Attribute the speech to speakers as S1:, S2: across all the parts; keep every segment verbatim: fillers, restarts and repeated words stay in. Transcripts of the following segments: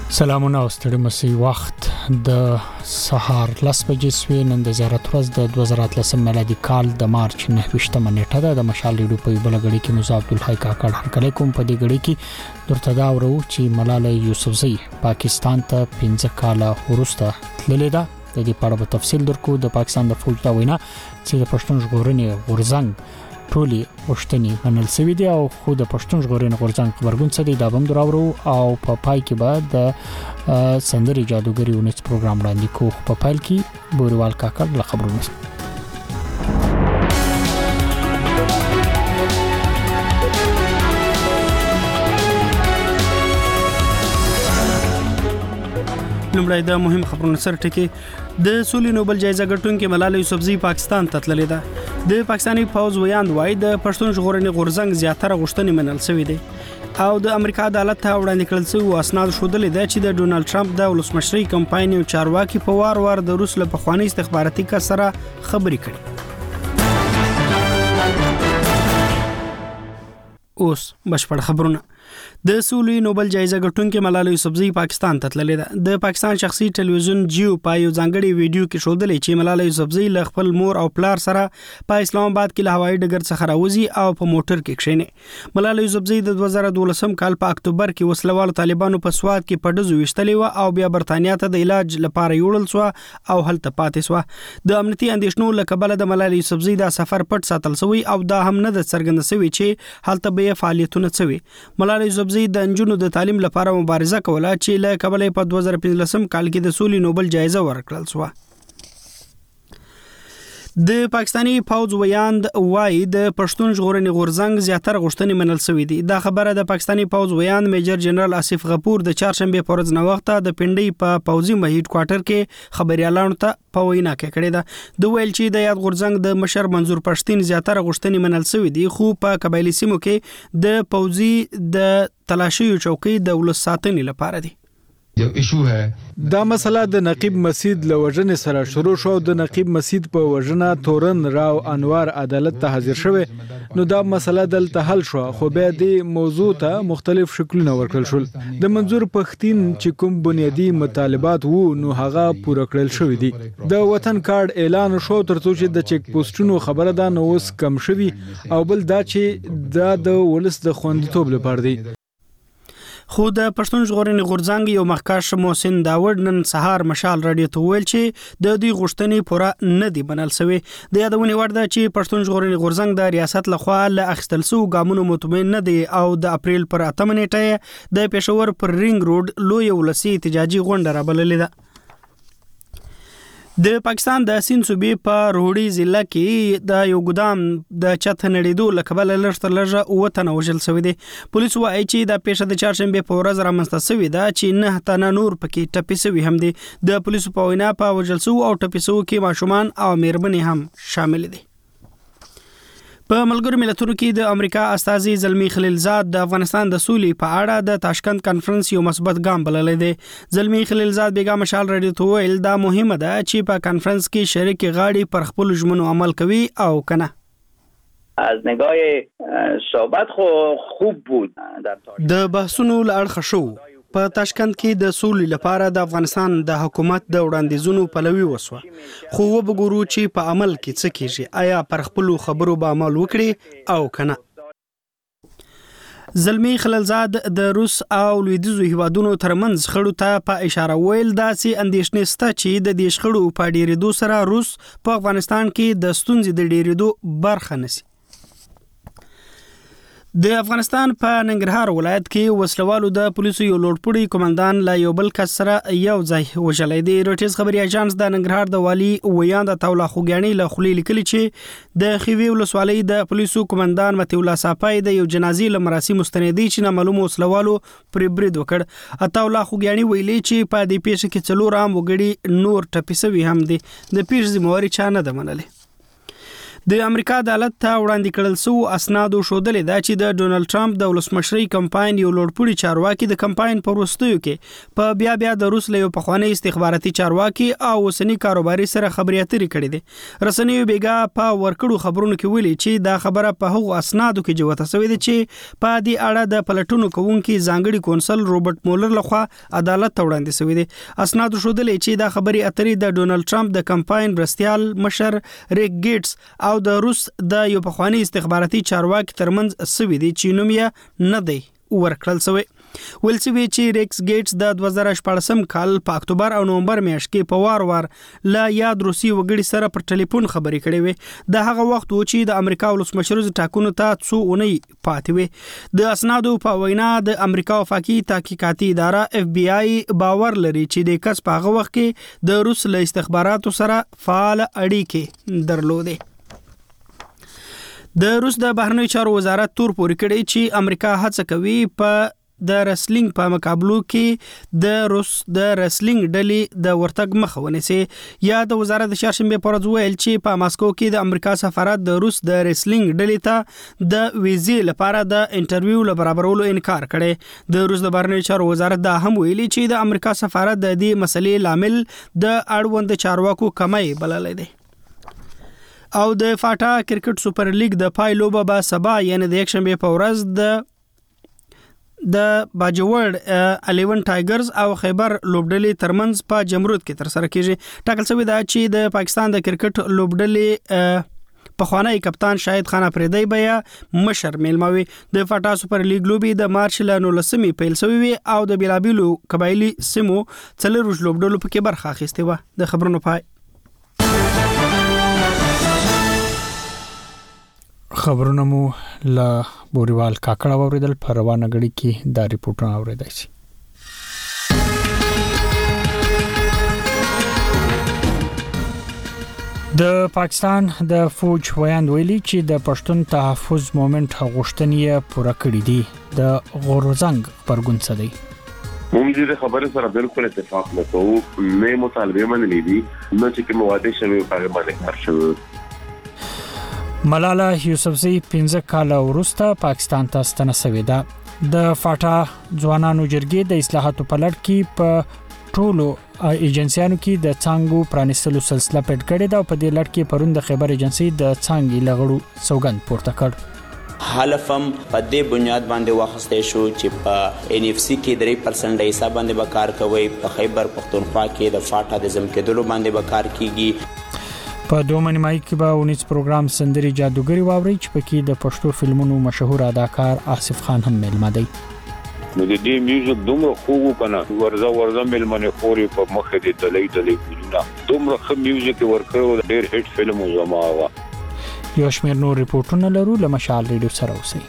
S1: سلامونه او ستړي مسي وخت د سهار لس بجې سوي نن د زیارت ورځ د دوه زره اتلسم میلادي کال د مارچ نهه نیټه ده. د مشال ریډیو په بل غړي کې موسی عبدالحی کاکړ هرکلی کوم. په دې غړي کې درته دا ورو چې ملاله یوسفزۍ پاکستان ته پنځه کاله وروسته تللې ده. د دې په اړه په تفصیل درکو. د پاکستان د فوج دا وینا چې د پښتون ژغورنې غورځنګ ټولي پښتني منل سوي دي او خو د پښتون ژغورنې غورځنګ خبرګون څه دی دا هم دراورو او په پای کې به د سندري جادوګری ونس پروګرام وړاندې کوو. په پایل کې بوریوال کاکړ له خبرونو
S2: لومړی د مهم خبرونو سره ټکی. د سولې نوبل جایزه ګټونکې ملاله یوسفزۍ پاکستان ته تللې ده. د پاکستاني فوج ویاند وایي د پښتون ژغورنې غورځنګ زیاتره غوښتنې منل شوې دي او د امریکا عدالت ته وړاندې کړل شوی اسناد ښودلې ده چې د ډونالد ټرمپ د ولسمشرۍ کمپاین او چارواکي په وار وار د روس له پخواني استخباراتي کس سره خبرې کړي. اوس بشپړ خبرونه. د سولې نوبل جایزه ګټونکې ملاله یوسفزۍ پاکستان ته تللې ده. د پاکستان شخصي ټلویزیون جیو په یو ځانګړي ویډیو کې ښودلې چې ملاله یوسفزۍ له خپل مور او پلار سره په اسلام آباد کې له هوایي ډګر څخه راوځي او په موټر کې کښېني. ملاله یوسفزۍ د دوه زره دولسم کال په اکتوبر کې وسلوالو طالبانو په سواد کې په ډزو وشتلې و او بیا برتانیا ته د علاج لپاره یوړل شو او هلته پاتې شو. د امنیتي اندېښنو له کبله د ملاله یوسفزۍ دا سفر پټ ساتل شوی او دا هم نه د څرګند شوی چې هلته به فعالیتونه شوي. ملاله یوسفزۍ د نجونو د تعلیم لپاره مبارزه کوله چې له کبله په دوه زره پنځلسم کال کې د سولې نوبل جایزه ورکړل شو. د پاکستاني فوج ویاند وایي د پښتون ژغورنې غورځنګ زیاتره غوښتنې منل شوې دي. دا خبره د پاکستاني فوج ویاند میجر جنرال آصف غفور د چهارشنبه په ورځ نو وخت د پنډۍ په پوځي هډ کوارټر کې خبريالانو ته په وینا کې کړې ده. د ویل چې د یاد غورځنګ د مشر منظور پښتين زیاتره غوښتنې منل شوې دي خو په قبایلی سیمو کې د پوځي د تلاشي چوکۍ د ولس ساتنې لپاره دي.
S3: یو ایشو ہے
S4: دا مسله د نقیب مسید لوجنې سره شروع شو. د نقیب مسید په وجنه تورن راو انوار عدالت ته حاضر شوه. نو دا مسله دلته حل شو خو به د موضوع ته مختلف شکلونه ورکړل شول. د منظور پښتين چې کوم بنیادی مطالبات وو نو هغه پوره کړل شوې دي. د وطن کارت اعلان شو ترڅو چې د چک پوسټونو خبره ده نو اوس کم شوی او بل دا چې دا د ولس د خوندیتوب لپاره دی.
S2: خو د پښتون ژغورنې غورځنګ یو مخکښ محسن داوود نن سهار مشال رادیو ته ویل چې د دې غوښتنې پوره نه دی منل شوی. د یادونې وړ ده چې پښتون ژغورنې غورځنګ د ریاست لخوا له اخیستل شوو ګامونو مطمئن نه دی او د اپریل پر اتمه نیټه د پېښور پر رینګ روډ لوی ولسي احتجاجي غونډه رابللې ده. د پاکستان د سین صوبې په روړی ضلع کې د یو ګدام د چت نړیدو لکبل لړتر لږه او تنه وژل شوی دی. پولیس وايي چې د پیښه د چهارشنبه په ورځ رامنځته شوې ده چې نه تنه نور پکې ټپي شوی هم دي. د پولیسو په وینا په وژل شو او ټپي شو کې ماشومان او مېرمنې هم شامل دي. په ملګرو ملتونو کې د امریکا استازي زلمی خلیلزاد د افغانستان د سولې په اړه د تاشکند کانفرنس یو مثبت ګام بللی دی. زلمی خلیلزاد بیګا مشال رادیو ته ویل دا مهمه ده چې په کانفرنس کې شریک غاړي پر خپل ژمنو عمل کوي او کنه.
S5: از نگاه صحبت خو خوب بود.
S2: د بحثونو لړخ شو په تاشکند کې د سولې لپاره د افغانستان د حکومت د وړاندیزونو پلوي وسوه خو وګورو چې په عمل کې څه کیږي. آیا پر خپل خبرو به عمل وکړي او کنه. زلمی خلیلزاد د روس او لویدیځو هیوادونو ترمنځ خړو ته په اشاره ویل دا چې اندېښنې شته چې د دې شخړو په ډیرېدو سره روس په افغانستان کې د ستونزې د ډیرېدو برخه نشي. د افغانستان په ننګرهار ولایت کې وسلوالو د پولیسو یو لوړپوړي کمانډان لا یو بل کس سره یو ځای وژلې دی. روټیز خبري اژانس د ننګرهار د والی ویاند تاولا خوګیانی له خلی لیکلي چې د خوي ولسوالۍ د پولیسو کمانډان متي الله صافای د یو جنازي لمراسي مستندي چې معلومه وسلوالو پر برید وکړ. تاولا خوګیانی ویلي چې په دې پیښه کې څلور عام وګړي نور ټپي شوي هم دي. د پیښې ذمہواری چا نه ده منلې. د امریکا عدالت ته وړاندې کړل شو اسنادو ښودلې ده چې د ډونالد ټرمپ د ولسمشرۍ کمپاین یو لوړپوړي چارواکي د کمپاین په وروستیو کې په بیا بیا د روس له یو پخوانی استخباراتي چارواکي او اوسنی کاروباري سره خبرې اترې کړې دي. رسنیو بیګا په ورکړو خبرونو کې ویلي چې دا خبره په هغو اسنادو کې جوته شوې ده چې په دې اړه د پلټونو کوونکي ځانګړي کونسل روبرټ مولر لخوا عدالت ته وړاندې شوې دي. اسنادو ښودلې چې دا خبرې اترې د ډونالد ټرمپ د کمپاین برستیال مشر ریک ګیټس او د روس د یو پخوانی استخباراتي چارواکي ترمنځ سوي دي چې نوم یې نه دی ورکړل شوی. ولسوي چې ریکس ګیټس د دوه زره شپږم کال په اکتوبر او نومبر میاشت کې په وار وار لا یاد روسي وګړي سره پر ټلیفون خبرې کړې وې. د هغه وخت و چې د امریکا ولسمشر ټاکنو ته څو اونۍ پاتې وې. د اسنادو په وینا د امریکا وفاقي تحقیقاتي اداره اف بی آی باور لري چې د کس په هغه وخت کې د روس له استخباراتو سره فعال اړیکې درلودې. د روس د بهرنیو چارو وزارت تور پورې کړی چې امریکا هڅه کوي په د رسلینګ په مقابلو کې د روس د رسلینګ ډلې د ورتګ مخه ونیسي. یا د وزارت د چهارشنبه پر ورځ ویل چې په ماسکو کې د امریکا سفارت د روس د رسلینګ ډلې ته د ویزې لپاره د انټرویو لپاره برابرولو انکار کړي. د روس د بهرنیو چارو وزارت دا هم ویلي چې د امریکا سفارت د دې مسلې لامل د اړوند چارواکو کمای بللې ده. او د فاټا کرکټ سوپر لیګ د پای لوبه به سبا یعنی د یکشنبه په ورځ د د باجوړ الیون ټایګرز او خیبر لوبډلې ترمنځ په جمرود کې تر سره کیږي. ټاکل شوی دا چې د پاکستان د کرکټ لوبډلې په خوانی کپتان شاهد خان افریدی بیا مشر میلموي. د فاټا سوپر لیګ لوبي د مارچ ل نولسمې پیل شوی او د بلابیلو قبایلی سیمو څلور لوبډلو پکې برخه اخیسته و. د خبرونو پای
S1: خبرونه مو له بوريوال کاکړه اوریدل په روانه غړي کې دا ریپورتونه اوریدای شي. د پاکستان د فوج ویاند ویلي چې د پښتون تحفظ مومنت غوښتنې پوره کړې دي. د غورزنګ پرګون څه دی؟
S3: موږ دې خبره سره بالکل اتفاق نه کوو. نه مطالبه منلې دي نو چې کوم واده شوی په هغه باندې کار شوی.
S1: ملاله یوسفزئی پنځه کال وروسته پاکستان ته ستنه شوې ده. د فاټا ځوانانو جرګې د اصلاحاتو په لړ کې په ټولو ایجنسیانو کې د څنګهو پرانیستلو سلسله پیل کړې ده او په دې لړ کې پرون د خیبر ایجنسی د څنګه لغړو سوګند پورته کړ.
S6: حلفم په دې بنیاد باندې واخستې شو چې په ان اف سی کې درې پرسنټ حساب باندې به کار کوي. په خیبر پختونخوا کې د فاټا د زم کېدلو باندې به کار کیږي.
S1: په دوه نیمایي کې به اونیز پروګرام سندري جادوګری واوري چې پکې د پښتو فلمونو مشهور اداکار آصف خان هم ملما دی.
S7: نو د دې میوزیک دومره خوږ کنه ورځه ورځه ملمنه خوري په مخ دې دلې دلې ګلونه دومره خو میوزیک ورکړو ډېر هټ فلم وزما وا.
S1: یو شمېر نور ریپورتونه لرو له مشال ریډیو سره اوسئ.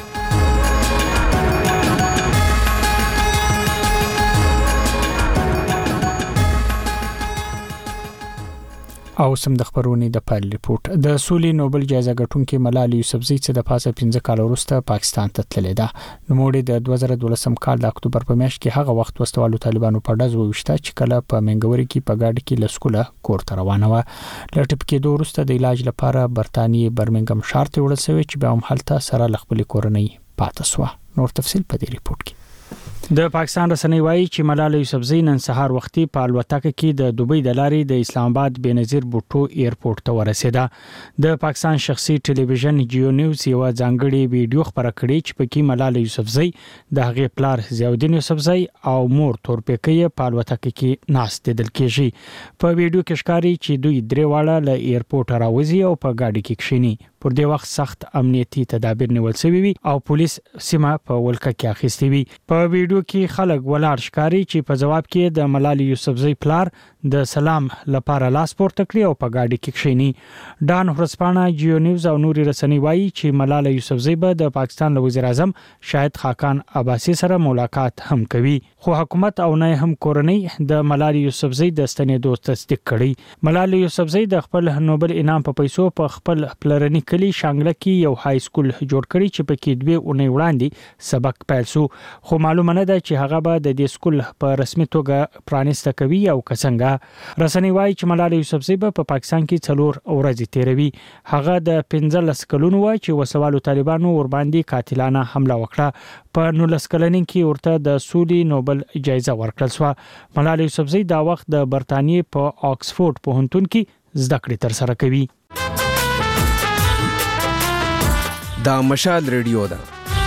S1: او سم د خبرونې د پایل ریپورت. د سولې نوبل جایزه ګټونکې ملاله یوسفزئی چې د پاسه پنځه کال وروسته پاکستان ته تللې ده. نو موږ د دوه زره دولسم کال د اکتوبر په میاشت کې هغه وخت وسوالو طالبانو په ډز ووشته چې کله په منګوري کې په ګاډي کې لسکوله کور ته روانه و. لټپ کې دوه وروسته د علاج لپاره برتانیې برمنګم ښار ته وړل شوی چې به هم هلته سره لخپل کورنۍ پاتې شو. نور تفصيل په دې ریپورت کې. د پاکستان رسنۍ وایي چې ملاله یوسفزئی نن سهار وختي په الوتکه کې د دوبۍ د لارې د اسلام آباد بنظیر بوټو ایرپورټ ته ورسېده. د پاکستان شخصي ټلویزیون جیو نیوز یو ځانګړي ویډیو خبره کړې چې پکې ملاله یوسفزئی د هغې پلار ضیاءالدین یوسفزئی او مور تورپیکۍ په الوتکه کې ناست دل کېږي. په ویډیو کې ښکاري چې دوی درې واړه له ایرپورټ راوځي او په گاډي کې کښینی. پر دې وخت سخت امنیتي تدابیر نیول شوي وي او پولیس سیمه په ولکه کې اخیستي وي. په ویډیو کې خلک ولاړ ښکاري چې په جواب کې د ملاله یوسفزئی پلار د سلام لپاره لاس پورته کړی او په گاډي کې کښینی. ډان ورسپانه جیو نیوز او نوري رسنۍ وایي چې ملاله یوسفزئی به د پاکستان له وزیر اعظم شاهد خاقان عباسي سره ملاقات هم کوي. خو حکومت او نه هم کورنۍ د ملاله یوسفزئی د ستنېدو تصدیق کړی. ملاله یوسفزئی د خپل نوبل انعام په پیسو په خپل پلرني کلی شانګله کې یو های سکول جوړ کړی چې په کې دوه اونۍ وړاندې سبق پیل شو خو معلومه نه ده چې هغه به د دې سکول په رسمي توګه پرانیسته کوي او کڅنګه رسنۍ وايي چې ملالۍ یوسفزۍ په پاکستان کې څلور ورځې تیروي هغه د پنځلس کلونو و چې وسوالو طالبانو ور باندې قاتلانه حمله وکړه په نولس کلنۍ کې ورته د سولې نوبل جایزه ورکړل شو ملالۍ یوسفزۍ دا وخت د برتانیې په آکسفورد پوهنتون کې زده کړې تر سره کوي
S8: دا مشال ریډیو ده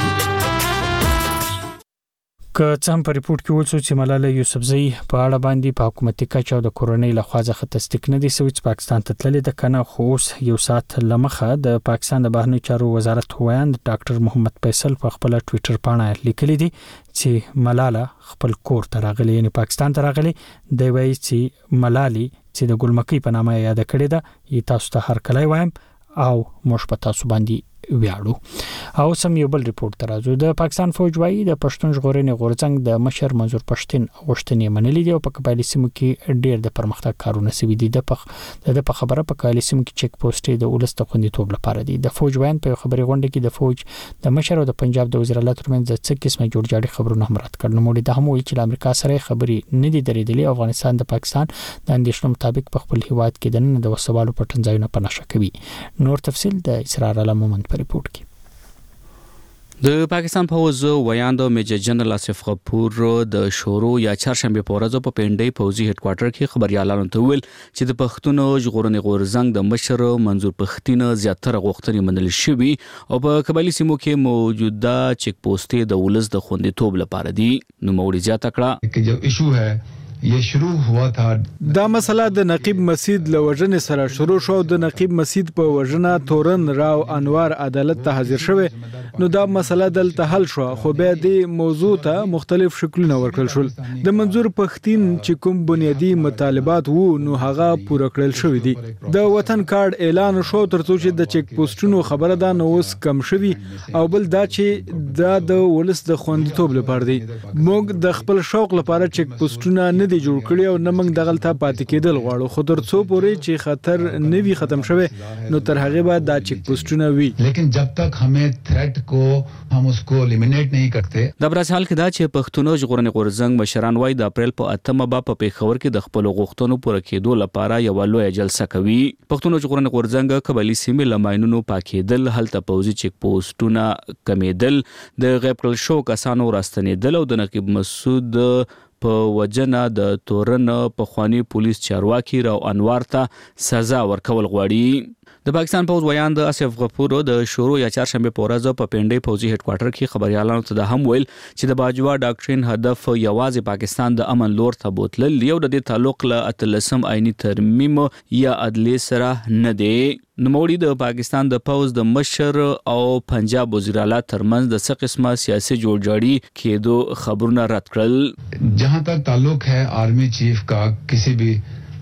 S1: که څم په ریپورت کې وڅو چې ملالۍ یوسفزۍ په اړه باندې په حکومتي کچه او د کورنۍ لخوا ځخه تصدیق نه دي شوی چې پاکستان ته تللې د کنه خو یو سات لمخه د پاکستان د بهرنی چارو وزارت وایند ډاکټر محمد فیصل په خپل ټوئیټر باندې لیکلي دي چې ملاله خپل کور ته راغلي یعنی پاکستان ته راغلي دی وایي چې ملالۍ چې د ګلمکی په نامه یاد کړې ده ی تاسو ته هر کله وایم او موږ په تاسو باندې ویاړو او سم یو بل ریپورت ترازو د پاکستان فوج وايي د پښتون ژغورنې غورځنګ د مشر منظور پښتين غوښتنې منلې دي او په قبایلی سیمو کې ډېر د پرمختګ کارونه سوي دي د پخ د په خبره په قبایلی سیمو کې چیک پوسټ د ولست خوندیتوب لپاره دي د فوج وین په خبري غونډه کې د فوج د مشر او د پنجاب د وزیر اعلی ترمنځ د څه قسمه جوړجاړي خبرونه هم رات کړل نو د هم ویل چې امریکا سره خبري نه دي درېدلې افغانستان د پاکستان د اندیشنو مطابق په خپل هیواد کې د نن د وسوالو په ټنځایونه پناشه کوي نور تفصیل د اسرار علم مومند په ریپورت کې
S9: د پاکستان پوز ویاند میجر جنرال آصف غفور د شورو یا چهارشنبه په ورځ په پنډي پوزي هډ کوارټر کې خبريالانو ته ویل چې د پښتونو ژغورنې غورځنګ د مشر منظور پښتين زیاتره غوښتنې منل شوې او په قبایلی سیمو کې موجوده چیک پوسټ د ولز د خوندیتوب لپاره دي نو موړي زیاته کړه
S10: چې جو ایشو ہے یہ شروع ہوا تھا
S4: دا مسله د نقیب مسجد لوجن سره شروع شو د نقیب مسجد په وجنه تورن راو انوار عدالت ته حاضر شوه نو دا مسله دلته حل شو خو به د موضوع ته مختلف شکلونه ورکړل شول د منظور پښتين چې کوم بنیادی مطالبات وو نو هغه پوره کړل شوې دي د وطن کارت اعلان شو ترڅو چې د چیک پوسټونو خبره ده نو اوس کم شوی او بل دا چې دا د ولس د خوندیتوب لپاره دی موږ د خپل شوق لپاره چیک پوسټونه نه دی جوړ کړی او نه موږ دغلته پاتې کېدل غواړو خو ترڅو پورې چې خطر نه وي ختم شوی نو تر هغه بعد دا چیک پوسټونه وي
S10: لیکن جب تک हमें थ्रेट को हम उसको एलिमिनेट नहीं करते
S9: د برازیل کې دا چې پښتونو ژغورنې غورځنګ مشران وايي د اپریل په اتمه با په پیښور کې د خپل غوښتنو پوره کېدو لپاره یو لوی جلسه کوي پښتونو ژغورنې غورځنګ قبایلی سیمې لماینونو پاکېدل هلته پوزي چیک پوسټونه کمیدل د غیب کړل شو کسانو راستنېدل او د نقیب مسعود په وجنه د تورن په خواني پولیس چارواکي راو انوار ته سزا ورکول غواړي د پاکستان پوز ویاند آصف غفور د شورو یا چهارشنبه په ورځ په پنډي پوزي هډ کوارټر کې خبريالانو ته د هم ویل چې د باجوا ډاکټرین هدف یوازې پاکستان د امن لور ته بوتل یو د دې تعلق له اتلسم آئینی ترمیم یا عدلی سره نه دی نوموړي د پاکستان د پوز د مشر او پنجاب وزیر اعلی ترمنځ د څه قسمه سیاسي جوړجاړي کېدو خبرونه رد کړل
S10: جهاں تک تعلق ہے آرمی چیف کا کسی بھی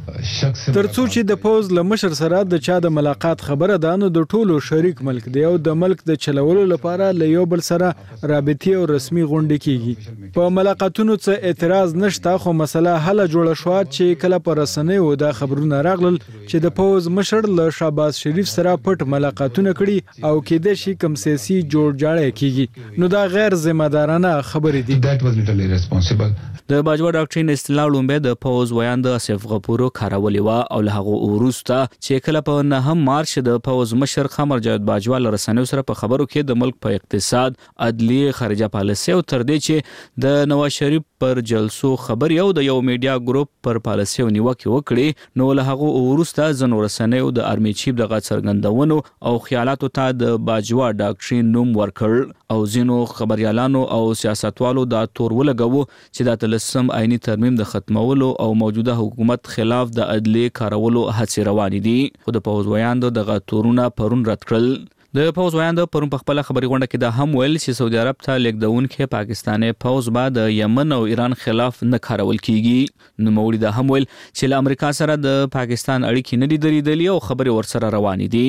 S4: ترڅو چې د پوز له مشر سره د چا د ملاقات خبره ده نو د ټولو شریک ملک دی او د ملک د چلولو لپاره له یو بل سره رابطي او رسمي غونډې کیږي په ملاقاتونو څه اعتراض نشته خو مسله حل جوړه شو چې کله پر رسنیو د خبرونو راغلل چې د پوز مشر له شهباز شریف سره پټ ملاقاتونه کړي او کېده شي کوم سیاسي جوړجاړی کیږي نو دا غیر ذمہ دارانه خبرې دي
S10: that was literally responsible
S9: د باجوا ډاکټرین اصطلاح لومبه د پوز ویاند آصف غفور کارولې وا او له هغه وروسته چې کله په نهم مارچ د پوز مشر خمر جاوید باجوا لرسنیو سره په خبرو کې د ملک په اقتصاد عدلیه خارجه پالیسي او تر دې چې د نواز شریف پر جلسو خبر یو د یو میډیا ګروپ پر پالیسي نیوکه وکړي نو له هغه وروسته ځنو رسنیو د آرمي چیف د غڅرګندونو او خیالاتو ته د باجوا ډاکټرین نوم ورکړ او ځینو خبريالانو او سیاستوالو دا تور ولګو چې د تلسم آئینی ترمیم د ختمولو او موجوده حکومت خلاف د عدلی کارولو هڅې روان دي خو د پوز ویاند د غتورونه پرون رد کړل د پوز ویاند پرون په خپل خبري غونډه کې د هم ویل چې سعودي عرب ته لیکدون کې پاکستاني پوز بعد د یمن او ایران خلاف نه کارول کیږي نو موړي د هم ویل چې له امریکا سره د پاکستان اړیکې نه دي درېدلې او خبري ورسره روان دي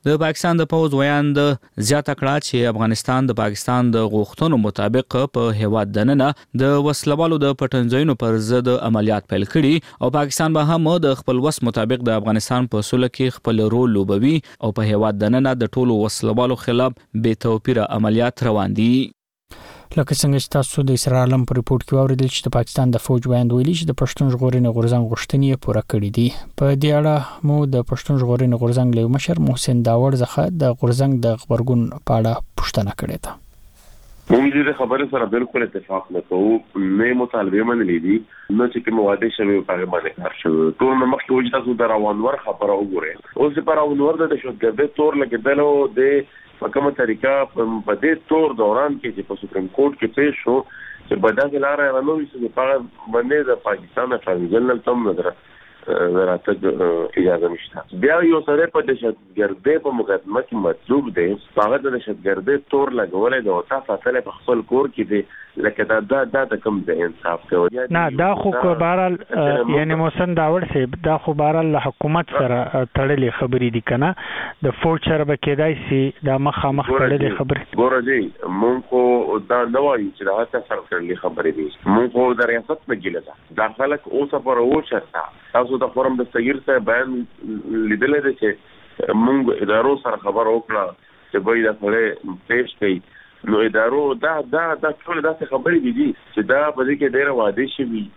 S9: د پاکستان د پوز ویاند زیاته کړه چې افغانستان د پاکستان د غوښتنو مطابق په هیواد دننه د وسلوالو د پټنځایونو پر ضد عملیات پیل کړي او پاکستان به هم د خپل وس مطابق د افغانستان په سوله کې خپل رول لوبوي او په هیواد دننه د ټولو وسلوالو خلاف بې توپیره عملیات روان دي.
S1: لکه څنګه چې تاسو د اسرائیل په ریپورت کې واوریدل چې د پاکستان د فوج ویاند ویلي چې د پښتون ژغورنې غورځنګ غوښتنې پوره کړې دي. په دې اړه مو د پښتون ژغورنې غورځنګ له مشر محسن داوړ څخه د غورځنګ د خبرګون په اړه پوښتنه کړې ده.
S3: موږ دې خبرې سره بالکل اتفاق نه کوو. نه مطالبه منلې دي نو چې کوم واده شوی په هغه باندې کار شوی. ټول نو مخکې وجه تاسو د روانور خبره وګورئ. اوس په روانور د شوګبه تور لګیدلو د په کومه طریقه په دې تور دوران کې چې په سپریم کورټ کې پیښ شو چې بداګه لار رانو چې په باندې د پاکستان ټرانزیشنل تم نظر راته اجازه نشته. بیا یو سره په دهشتګردۍ په مقدمه کې مطلوب دی هغه د دهشتګردۍ تور لګولې د وتا فاصله په خپل کور کې دی لکه دا دا دا د کوم د انصاف کوي
S11: نه دا خو بهرال یعنی محسن داوړ صاحب دا خو بهرال له حکومت سره تړلې خبرې دي کنه د فوج سره به کېدای شي دا مخه مخ تړلې خبرې.
S3: ګوره جی مونږ خو دا نه وایو چې دا هڅه سره تړلې خبرې دي. مونږ خو د ریاست په ګیله ده دا خلک اوس پر او چرته تاسو د فورم د صغیر څخه بیان لیدل دي چې مونږ ادارو سره خبر وکړه چې به دا ټول پیش کړي نو ادارو دا دا دا ټول داسې خبرې دي چې دا په دې کې ډېر واده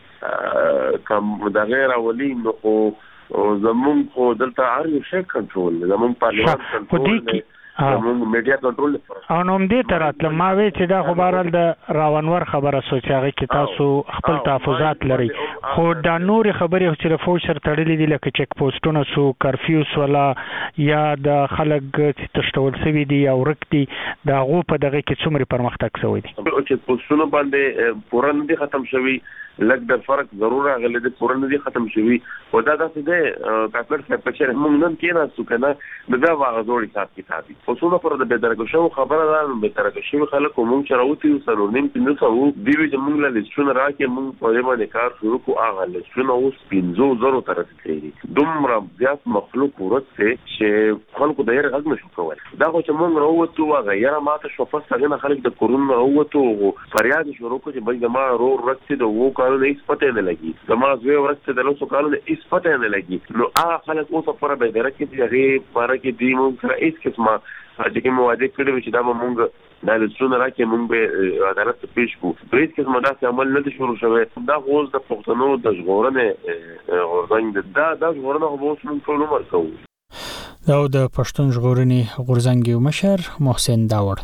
S3: شي کوم دا غیر اولی نو زمون خو دلته هر یو شی کنټرول زمون پارلمان کنټرول زمون میډیا کنټرول
S11: او نو دې تراتل ما وی چې دا خو بهرال د راونور خبره سوچاغه کې تاسو خپل تحفظات لري خو دا نور خبرې چې فوج سره تړلې دي لکه چک پوسټونه سو کرفیوس ولا یا د خلک چې تشتول سوي دي او رکتي دا غو په دغه کې څومره پرمختګ شوی دي.
S3: چې پوسټونه باندې پورن دي ختم شوی لګ د فرق ضرور غلې د پورن دي ختم شوی او دا داسې ده کاکړ څخه په چیرې موږ نن کې نه سو کنه دا واغ زوړی حساب کتابي پوسټونه پر د بدرګو شو خبره ده بدرګو شو خلک موږ چروتي سره نیم کې نو سو دی چې موږ له لښتونه راکې موږ په دې باندې کار شروع کو هغه لښتونه اوس پنځو زرو تر رسیدي دومره زیات مخلوق ورته چې خلکو د یې غږ نشو کولای. دا خو چې موږ راوته هغه یاره ماته شو فسته نه خلک د کورونا راوته فریاد شروع کو چې بل ما رو رکته د وو کارونه هیڅ پته نه لګي زما زوی ورته د لوسو کارونه هیڅ پته نه لګي نو هغه خلک اوس پر به درکې چې هغه پر کې دی موږ سره هیڅ قسمه چې کوم واده کړی چې دا موږ دا لسونه راکې موږ به عدالت ته پیش کو هیڅ قسمه داسې عمل نه شروع شوی. دا اوس د پښتنو د ژغورنې غورځنګ دا دا ژغورنه خو اوس موږ ټول عمر کوو.
S1: دا د پښتون ژغورنې غورځنګ مشر محسن داوړ.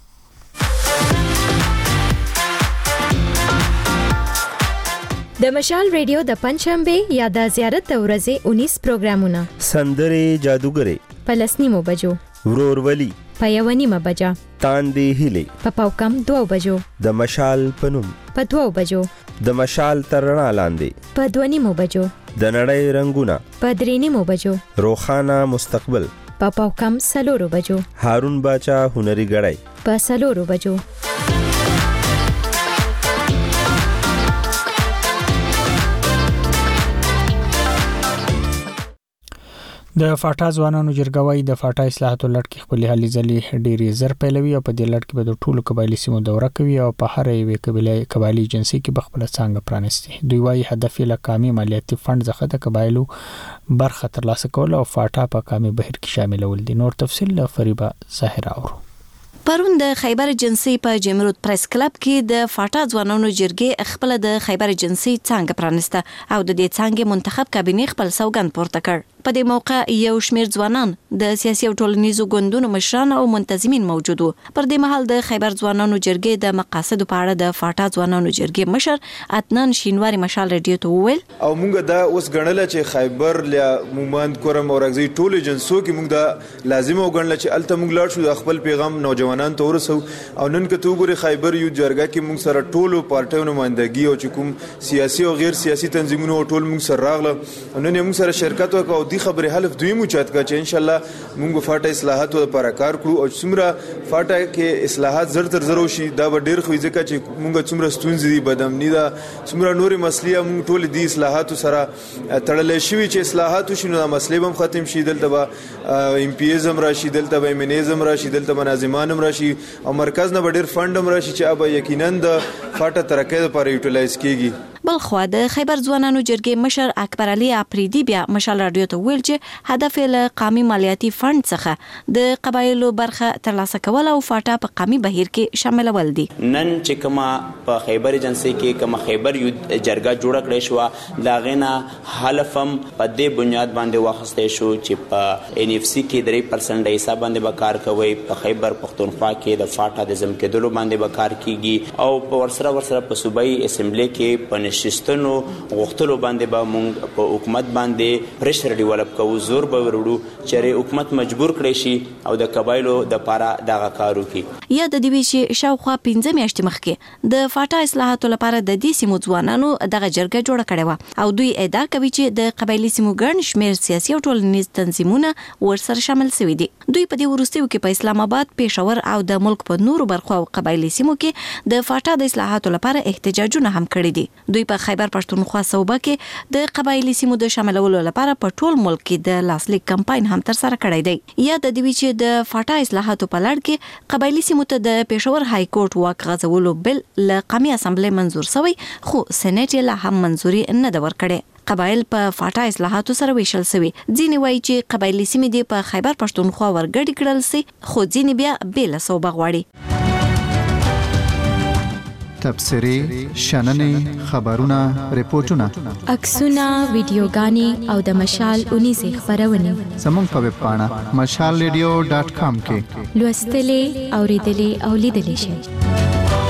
S12: د مشال ریډیو د پنځشنبه یا د زیارت د ورځې انیس پروګرامونه
S13: سندره جادوګره
S12: پلسنیمو بجو
S13: ورورولي
S12: په یو نیمه بجا
S13: تاندې هلي
S12: په پاوکم دوه بجو
S13: د مشال پنوم
S12: په دوه بجو
S13: د مشال ترنا لاندې
S12: په دوه نیمه بجو
S13: د نړۍ رنگونه
S12: په درې نیمه بجو
S13: روخانه مستقبل
S12: په پاوکم سلورو بجو
S13: هارون باچا هنري غړای
S12: په سلورو بجو
S1: د فاټا ځوانانو جرګوي د فاټا اصلاحاتو لړ کې خپل هلي ځلې ډېری زر پیلوي او په دې لړ کې به د ټولو قبایلی سیمو دوره کوي او په هر یوې قبیله قبایلی جنسي کې به خپل څنګه پرانستي. دوی وايي هدف یې لکامي مالیاتي فند څخه د قبایلو برخه ترلاسه کول او فاټا په کامي بهیر کې شاملول دي. نور تفصیل له فریبا ظاهر اورو.
S14: پرون د خیبر جنسي په جمرود پریس کلب کې د فاټا ځوانانو جرګې خپل د خیبر جنسي څنګه پرانسته او د دې څنګه منتخب کابینه خپل سوګند پورته کړ. په دې موقع یو شمیر ځوانان د سیاسي او ټولنیزو ګوندونو مشران او منتظمین موجود وو. پر دې مهال د خیبر ځوانانو جرګې د مقاصد په اړه د فاټا ځوانانو جرګې مشر اتنان شینواری مشال رادیو ته وویل
S15: او موږ دا اوس غنل چې خیبر ل مومند کورم او رغزي ټول جنسو کې موږ دا لازم وګڼل چې الته موږ لاړ شو د خپل پیغام نوجوانان ته ورسو او نن کته وګوري خیبر یو جرګه کې موږ سره ټولو پارټیو نمائندګي او چې کوم سیاسي او غیر سیاسي تنظیمونو ټول موږ سره راغله نن موږ سره شرکت وکاو دی خبره حلف دوی مو چات کا چې ان شاء الله موږ فاټه اصلاحات لپاره کار کړو او څومره فاټه کې اصلاحات زر تر زر وشي دا به ډیر خو ځکه چې موږ څومره ستونزې دي بدامنی دا څومره نورې مسلې موږ ټول دي اصلاحات سره تړلې شوی چې اصلاحات شي نو مسلې هم ختم شي دلته به ایم پی ایزم راشي دلته به منیزم راشي دلته مناظمانم راشي او مرکز نه ډیر فندم راشي چې اب یقینا د فاټه ترقې لپاره یوټیلایز کیږي.
S14: بلخوا د خیبر ځوانانو جرګې مشر اکبر علي اپریدي بیا مشال رادیو ته ویل چې هدف له قومي مالیاتي فند څخه د قبایلو برخه ترلاسه کول او فاټا په قومي بهیر کې شاملول دي.
S6: نن چې کومه په خیبر ایجنسی کې کومه خیبر یو جرګه جوړه کړې شو دا غینا حلفم په دې بنیاد باندې واخستې شو چې په ان اف سی کې درې پرسنټ حساب باندې به کار کوي په خیبر پختونخوا کې د فاټا د زم کېدلو باندې به کار کیږي او په ورسره ورسره په صوبایي اسمبلی کې په نشستونو غوښتلو باندې به موږ په حکومت باندې پریشر ډیولپ کوو زور به وروړو چې حکومت مجبور کړي شي او د قبایلو د پاره دغه کار وکړي.
S14: یا د دې چې شاوخوا پنځه میاشتې مخکې د فاټا اصلاحاتو لپاره د دې سیمو ځوانانو دغه جرګه جوړه کړې و او دوی ادعا کوي چې د قبایلی سیمو ګڼ شمېر سیاسي او ټولنیز تنظیمونه ورسره شامل شوي دي. دوی په دې وروستیو کې په اسلام آباد، پېښور او د ملک په نورو برخو او قبایلی سیمو کې د فاټا د اصلاحاتو لپاره احتجاجونه هم کړي دي. دوی په خیبر پښتونخوا صوبه کې د قبایلی سیمو د شاملولو لپاره په ټول ملک کې د لاسلیک کمپاین هم تر سره کړی دی. یا د دې چې د فاټا اصلاحاتو په لړ کې قبایلی سیمو ته د پېښور های کورټ واک غځولو بل له قومي اسمبلی منزور شوی خو سېنات یې لا هم منزوري نه ده ورکړې. قبایل په فاټا اصلاحاتو سره ویشل شوی. ځینې وایي چې قبایلی سیمې د په خیبر پښتونخوا ورګډ کړل سي خو ځینې بیا بل صوبه غواړي.
S16: تبصرې، شننې، خبرونه، ریپورتونه،
S12: عکسونه، ویډیوګانې او د مشال اونیزه خبرونه
S16: زموږ په ویب پاڼه مشال ریډیو ډاټ کام کې
S12: لوستلې، اوریدلې او لیدلې شئ.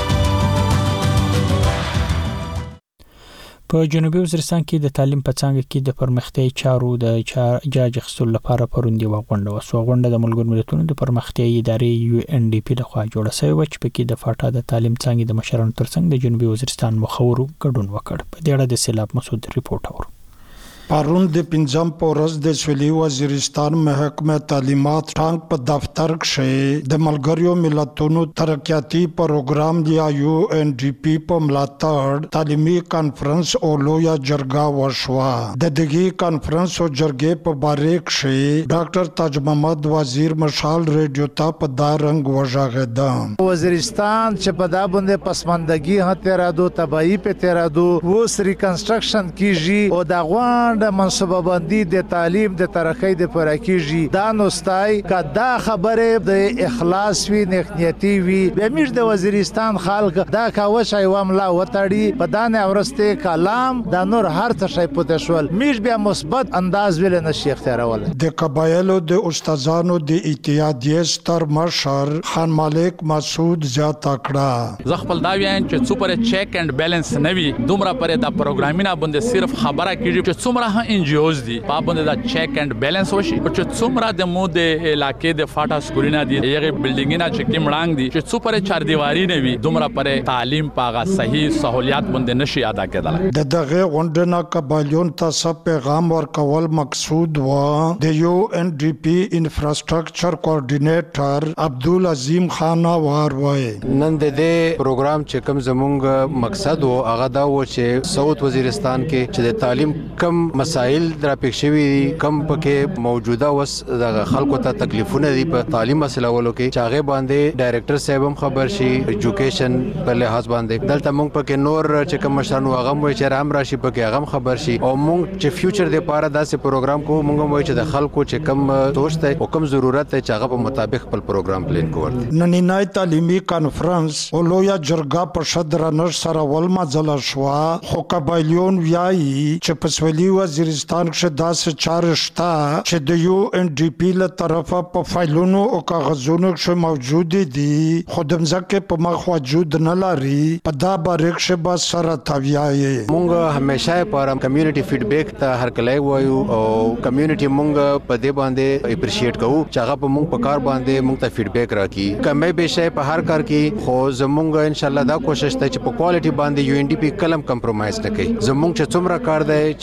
S1: په جنوبي وزیرستان کې د تعلیم په څانګه کې د پرمختیايي چارو د جاج اخیستلو لپاره پروندې وغونډه وسو. غونډه د ملګرو ملتونو د پرمختیايي ادارې یو ان ډي پی لخوا جوړه شوې و چې پکې د فاټا د تعلیم څانګې د مشرانو ترڅنګ د جنوبي وزیرستان مخورو ګډون وکړ. په دې اړه د سیلاب مسعود ریپورت اورو.
S17: پرون د پنځم پورز د سویلي وزیرستان محکمه تعلیمات ټانک په دفتر کې د ملګرو ملتونو ترقیاتي پروګرام یا یو ان ډي پی په ملاتړ تعلیمي کانفرنس او لویا جرګه وشوه. د دغه کانفرنس او جرګې په باره کې ډاکټر تاج محمد وزیر مشال ریډیو ته په دارنګ وژغېد.
S18: وزیرستان چې په دا باندې پسماندګي هته را دو تبعی په تیر دو وس ریکنسټرکشن کیږي او دا غوان د منصوبه بندي د تعلیم د ترقۍ د پرکیږي دا نوستای کدا خبره د اخلاص وی نیتی وی به مش د وزیرستان خلک دا کاوه شای واملا وتاړي په دانه اورسته کلام دا نور هر څه شای پوتشول مش بیا مثبت انداز ویل نه شیخ تیرول.
S17: د قبایلو د استادانو د اتحادیې ستر مشر خان مالک مسعود زیات کړه.
S19: زه خپل دا وایم چې سپر چیک اینڈ بیلنس نوي دومره پرې دا پروګرامینه باندې صرف خبره کیږي چې څومره ان جی اوز دي په باندې دا چیک اینڈ بیلنس وشي او چې څومره د مو د علاقې د فاټا سکولینه دي یغه بلډینګونه چې کوم وړاندې دي چې څومره چار دیواری نه وي دومره پرې تعلیم پاغه صحیح سہولیات باندې نشي ادا کېدل.
S17: د دغه غونډه قبایلون ته پیغام ورکول مقصود و. د یو ان ډي پی انفراستراکچر کوارډینیټر عبدالعظیم خان وار وای
S20: نن د دې پروګرام چې کوم زمونږ مقصد و هغه دا و چې سعود وزیرستان کې چې د تعلیم کم مسائل در پېښوي کم پکې موجوده وس د خلکو ته تکلیفونه دي په تعلیم مسله ولو کې چاغه باندې ډایریکټر صاحب هم خبر شي ایجوکیشن په لحاظ باندې دلته مونږ پکې نور چې کوم مشرانو هغه مو چې رام راشي پکې هغه خبر شي او مونږ چې فیوچر د پاره داسې پروګرام کو مونږ مو چې د خلکو چې کم توشته او کم ضرورت ته چاغه په مطابق خپل پروګرام پلان کوو.
S17: نننۍ تعلیمي کانفرنس او لویا جرګه په شدرنش سره ولما ځل شو خو قبایلیون ویایي چې په سویلي وزیرستان کې داسې چارې شته چې د یو ان ډي پی له طرفه په فایلونو او کاغذونو کې موجود دي خو د ځکه په مخ وجود نه لري په دا باره کې به سره تاویایي.
S20: مونږ همیشه پر کمیونټي فیډبیک ته هر کله وایو او کمیونټي مونږ په دې باندې اپریشیټ کوو چې هغه په مونږ په کار باندې مونږ ته فیډبیک راکړي کمه به شي په هر کار کې خو زمونږ ان شاء الله دا کوشش ته چې په کوالټي باندې یو ان ډي پی کلم کمپرمایز نه کوي. زمونږ چې څومره کار دی چې مونږ ته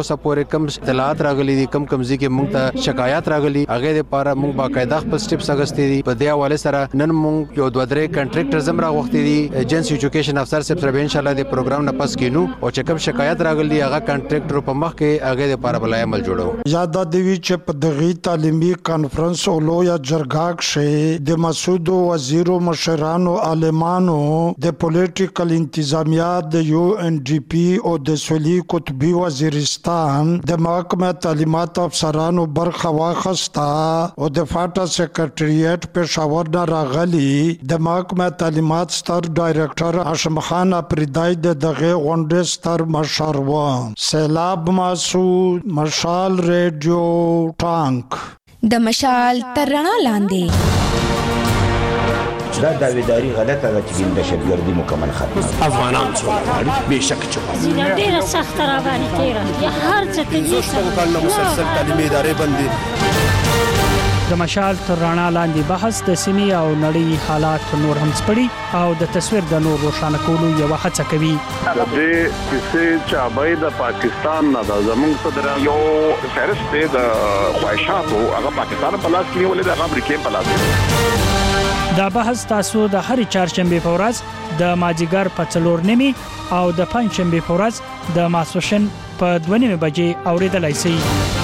S20: اوسه پورې کم اطلاعات راغلي دي کم کم ځکه موږ ته شکایات راغلي هغه لپاره موږ باقاعده خپل سټیپس اغستې دي په دې حواله سره نن موږ یو دوه درې کنټراکټر زم راغوښتي دي ایجنسی ایجوکیشن افسر صاحب سره ان شاء الله د پروګرام نه پس کینو او چې کوم شکایت راغلي هغه کنټراکټر په مخ کې هغه لپاره بلای عمل جوړو
S17: یاد دی چې په دغه تعلیمي کانفرنس اولو یا جرګاک شه د مسعود وزیر او مشرانو عالمانو د پولیټیکل انتظامیه د یو ان ډي پی او د سولي قطبي وزیرستان د محکمه تعلیمات افسرانو برخه واخستا او د فاټا سیکریټریټ پېښور نه راغلي د محکمه تعلیمات ستر ډایریکټر هاشم خان اپریدای د دغه غونډې ستر مشر و. سیلاب مسعود، مشال ریډیو ټانک.
S21: د مشال تر رڼا لاندې
S22: دا داویداری غلطه ده چې د شتګردي مکمل ختم
S23: افغانان څو به شک چوکا
S24: زینه ډیره سخت را باندې تیرا یا هر څه کې
S23: زوستو کال مسلسل تعلیمي ادارې باندې
S1: د مشال تر رڼا لاندې بحث د سیمې او نړۍ حالات نور هم سپړي او د تصویر د نور روښانه کولو یو هڅه کوي.
S25: د دې کیسې چې ابای د پاکستان نه د زموږ صدر یو فهرست د خواهشاتو هغه پاکستان په لاس کې ولې د امریکای په لاس کې.
S1: دا بحث تاسو د هرې چهارشنبه په ورځ د ماجیګر په څلور نیمي او د پنځشنبه په ورځ د ماسوشن په دوه نیمه بجې اوریدلای شئ.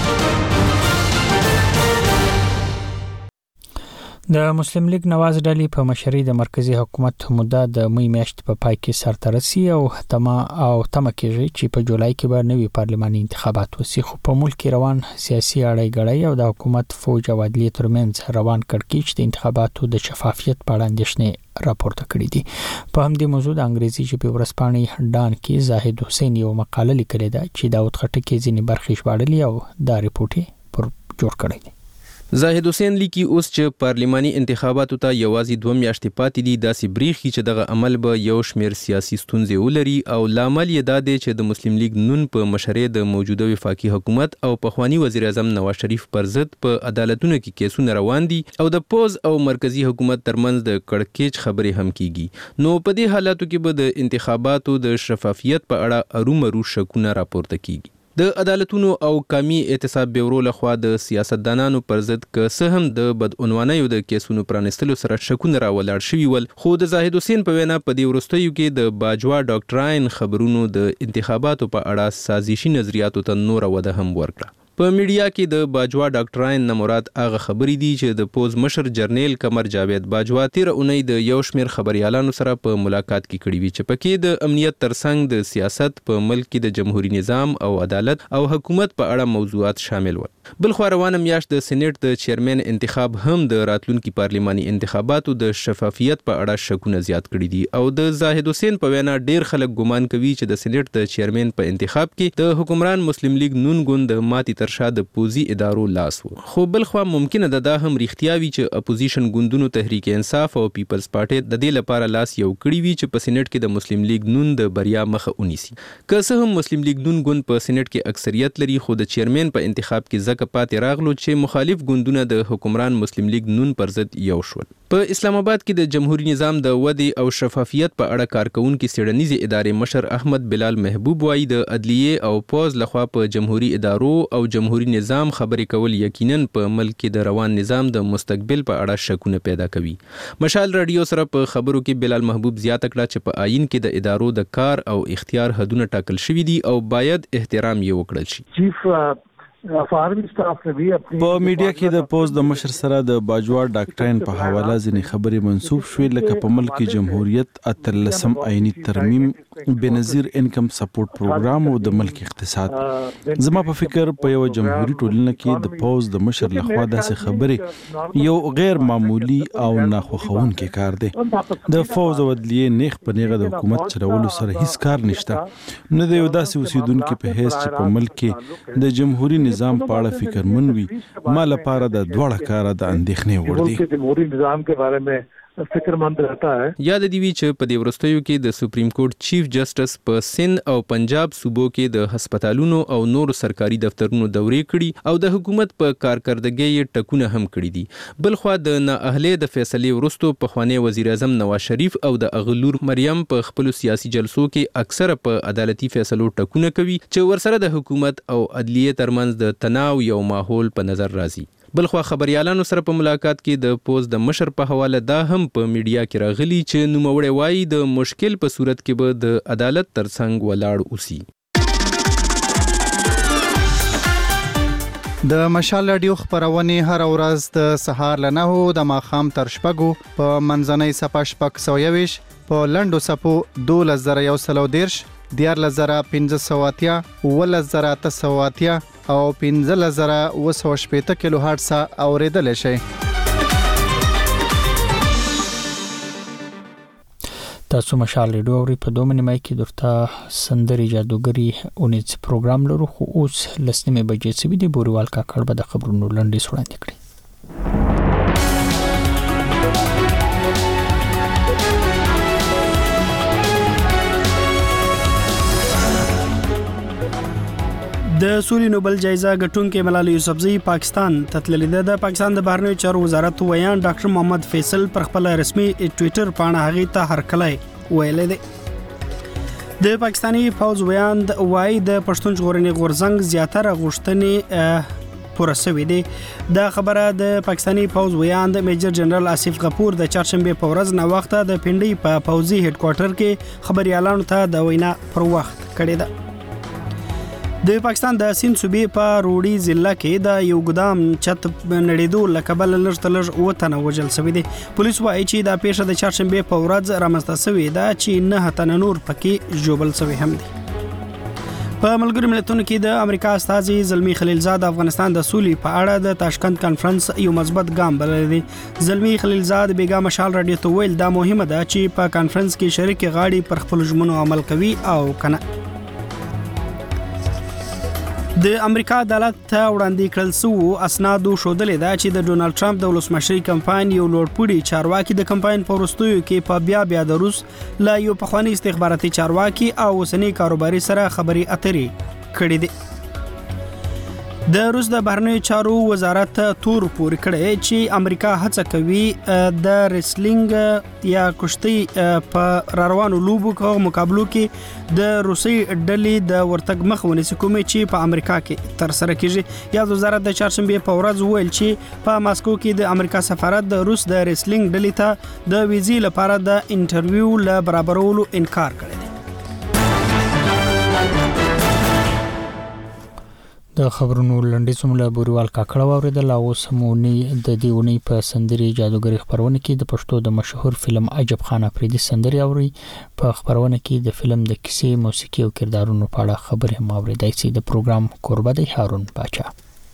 S1: د مسلم لیگ نواز ډلې په مشرۍ د مرکزی حکومت موده د مې میاشتې په پای کې سرته رسي او تما او تم کېږي چې په جولای کې به نوي پارلماني انتخابات وشي. خو په ملک کې روان سیاسي اړای غړای او د حکومت فوج او عدلیې ترمنځ روان کړکېچ د انتخاباتو د شفافیت په اړه اندېښنې راپورته کړې دي. په همدې موضوع د انګریزي ژبې ورځپاڼې ډان کې زاهد حسین یو مقاله لیکلې ده چې داود خټک ځینې برخې ژباړلې او دا ریپورت پر جوړ کړی دی.
S9: زاهد حسین لیکي اوس چې پارلماني انتخاباتو ته یوازې دوه میاشتې پاتې دي داسې بریخي چې دغه عمل به یو شمیر سیاسي ستونزې ولري او لامل یې دا دی چې د مسلم لیگ نون په مشرۍ د موجوده وفاقي حکومت او پخوانی وزیر اعظم نواز شریف پر ضد په عدالتونو کې کیسونه روان دي او د پوز او مرکزی حکومت ترمنځ د کړکېچ خبرې هم کیږي. نو په دې حالاتو کې به د انتخاباتو د شفافیت په اړه ارومرو شکونه راپورته کیږي. د عدالتونو او قومي اعتصاب بیورو لخوا د سیاستدانانو پر ضد که څه هم د بدعنوانیو د کیسونو پرانستلو سره شکونه راولاړ شوي ول خو د زاهد حسین په وینا په دې وروستیو کې د باجوا ډاکټراین خبرونو د انتخاباتو په اړه سازشي نظریاتو ته نور وده هم ورکړه. په میډیا کې د باجوا ډاکټراین نه مراد هغه خبرې دي چې د پوز مشر جرنیل قمر جاوید باجوا تیر اونۍ د یو شمیر خبريالانو سره په ملاقات کې کړي وي چې پکې د امنیت ترڅنګ د سیاست په ملک کې د جمهوریت نظام او عدالت او حکومت په اړه موضوعات شامل ول. بل خو روانه میاشت د سېنات د چیرمن انتخاب هم د راتلونکي پارلماني انتخاباتو د شفافیت په اړه شکونه زیات کړي دي او د زاهد حسین په وینا ډیر خلک ګمان کوي چې د سېنات د چیرمن په انتخاب کې د حکمران مسلم لیگ نون ګوند د ماتي ترشا د پوزي ادارو لاس وو. خو بل خو ممکنه ده دا هم رښتیا وي چې اپوزیشن ګوندونو تحریک انصاف او پیپلز پارټي د دې لپاره لاس یو کړی وي چې په سېنات کې د مسلم لیگ نون د بریا مخه ونیسي. که څه هم مسلم لیگ نون ګوند په سېنات کې اکثریت لري خو د چیرمن په انتخاب کې ځکه پاتې راغلو چې مخالف ګوندونه د حکمران مسلم لیگ نون پر ضد یو شول. په اسلام آباد کې د جمهوریت نظام د ودی او شفافیت په اړه کارکونکو سیړنیزې ادارې مشر احمد بلال محبوب وایي د عدلیه او پوز لخوا په جمهوریت ادارو او جمهوریت نظام خبرې کول یقینا په ملک کې د روان نظام د مستقبل په اړه شکونه پیدا کوي. مشال رادیو سره په خبرو کې بلال محبوب زیاته کړه چې په آئین کې د ادارو د کار او اختیار حدونه ټاکل شوي دي او باید احترام یې وکړل شي.
S26: چیف
S4: په میډیا کې د پوز د مشر سره د باجوا ډاکټراین په حواله ځینې خبرې منسوب شوې لکه په ملک کې جمهوریت اتلسم آئینی ترمیم بنظیر انکم سپورټ پروګرام او د ملک اقتصاد. زما په فکر په یو جمهوریت ټولنه کې د پوز د مشر لخوا داسې خبرې یو غیر معمولی او ناخوښونکی کار دی. د فوز او عدلیه نیغ په نیغه د حکومت چلولو سره هیڅ کار نشته. نه د یو داسې اوسیدونکو په حیث چې په ملک کې د جمهوریت نظام په اړه فکر من وي ما لپاره د دوړه کار د اندېښنې وړ دي.
S26: جمهوریت نظام کے بارے میں
S2: फिक्रमंद रहता है।
S5: یاد دی وی چې په دې ورستیو کې د سپریم کورټ چیف جسټس په سند او پنجاب صوبو کې د هسپتالونو او نور سرکاري دفترونو دورې کړي او د حکومت په کارکردګۍ ټکونه هم کړي دي. بلخوا د نااهلۍ د فیصلې وروسته پخوانی وزیر اعظم نواز شریف او د اغلور مریم په خپل سیاسي جلسو کې اکثره په عدالتي فیصلو ټکونه کوي چې ورسره د حکومت او عدلیه ترمنځ د تناو یو ماحول په نظر راځي. بلخوا خبريالانو سره په ملاقات کې د پوز د مشر په حواله دا هم په میډیا کې راغلي چې نوموړی وایي د مشکل په صورت کې به د عدالت ترڅنګ ولاړ اوسي.
S16: د مشال رادیو خبرونه هر ورځ د سهار له نهو د ماښام تر شپږو په منځنۍ صفه شپږ سوه یویش په لنډو صفو دولس زره یو سل او دېرش دیارلس زره پنځه سوه اتیا اوولس زره اته سوه اتیا او پنځلس زره اوه سوه شپېته کیلو هرټز اورېدلی شئ.
S1: تاسو مشال ریډیو اورئ. په دوه نیمه کې درته سندرې جادوګري اونیز پروګرام لرو، خو اوس لس نیمې بجې څه دي. بوریوال کاکړ به د خبرونو لنډیز وړاندې کړي.
S7: د سولې نوبل جایزه ګټونکې ملالۍ یوسفزۍ پاکستان ته تللې ده. د پاکستان د بهرنیو چارو وزارت ویان ډاکټر محمد فیصل پر خپل رسمي ټوئیټر باندې هغه ته هرکلی ویلې ده. د پاکستاني فوج ویان وایي د پښتون ژغورنې غورځنګ زیاتره غوښتنې پوره شوې دي. دا خبره د پاکستاني فوج ویان د میجر جنرال آصف غفور د چهارشنبه په ورځ نه وخته د پنډۍ په پوځي هډ کوارټر کې خبريالانو ته د وینا پر وخت کړې ده. د پاکستان د سیند صوبې په روړي ضلع کې د یو ګدام چت نړیدو لکبل لږ تلږ او تنه وجل شوی دي. پولیس وايي چې دا پیښه د چهارشنبه په ورځ رامنځته شوې ده چې نه تنه نور پکې جوبل شوی هم دي. په ملګرو ملتونو کې د امریکا استازي زلمی خلیلزاد افغانستان د سولې په اړه د تاشکند کانفرنس یو مثبت ګام بللی دی. زلمی خلیلزاد بیګا مشال رادیو ته ویل دا مهمه ده چې په کانفرنس کې شریک غاړي پر خپل ژمنو عمل کوي او کنه. د امریکا عدالت ته وړاندې کړل شوو اسنادو ښودلې ده چې د ډونالد ټرمپ د ولسمشري کمپاین یو لوړپوړي چارواکي د کمپاین په وروستیو کې په بیا بیا د روس له یو پخواني استخباراتي چارواکي او اوسني کاروباري سره خبرې اترې کړې دي. د روس د بهرنیو چارو وزارت تور پورې کړی چې امریکا هڅه کوي د ریسلینګ یا کشتۍ په روانو لوبو کې مقابلو کې د روسي ډلې د ورتګ مخ ونیسي، کومې چې په امریکا کې تر سره کیږي. یا وزارت د چهارشنبه په ورځ ویل چې په ماسکو کې د امریکا سفارت د روس د ریسلینګ ډلې ته د ویزې لپاره د انټرویو ل برابرولو انکار کړی.
S1: د خبرونو لنډیز مله بوریوال کاکړ واوریدل. او سمونی د دیونی په سندري جادوګری خبرونه کې د پښتو د مشهور فلم عجب خان افریدي سندري اوري. په خبرونه کې د فلم د کیسې، موسیقي او کردارونو په اړه خبرې هم اوریدای شي. د پروګرام قربت دی هارون باچا.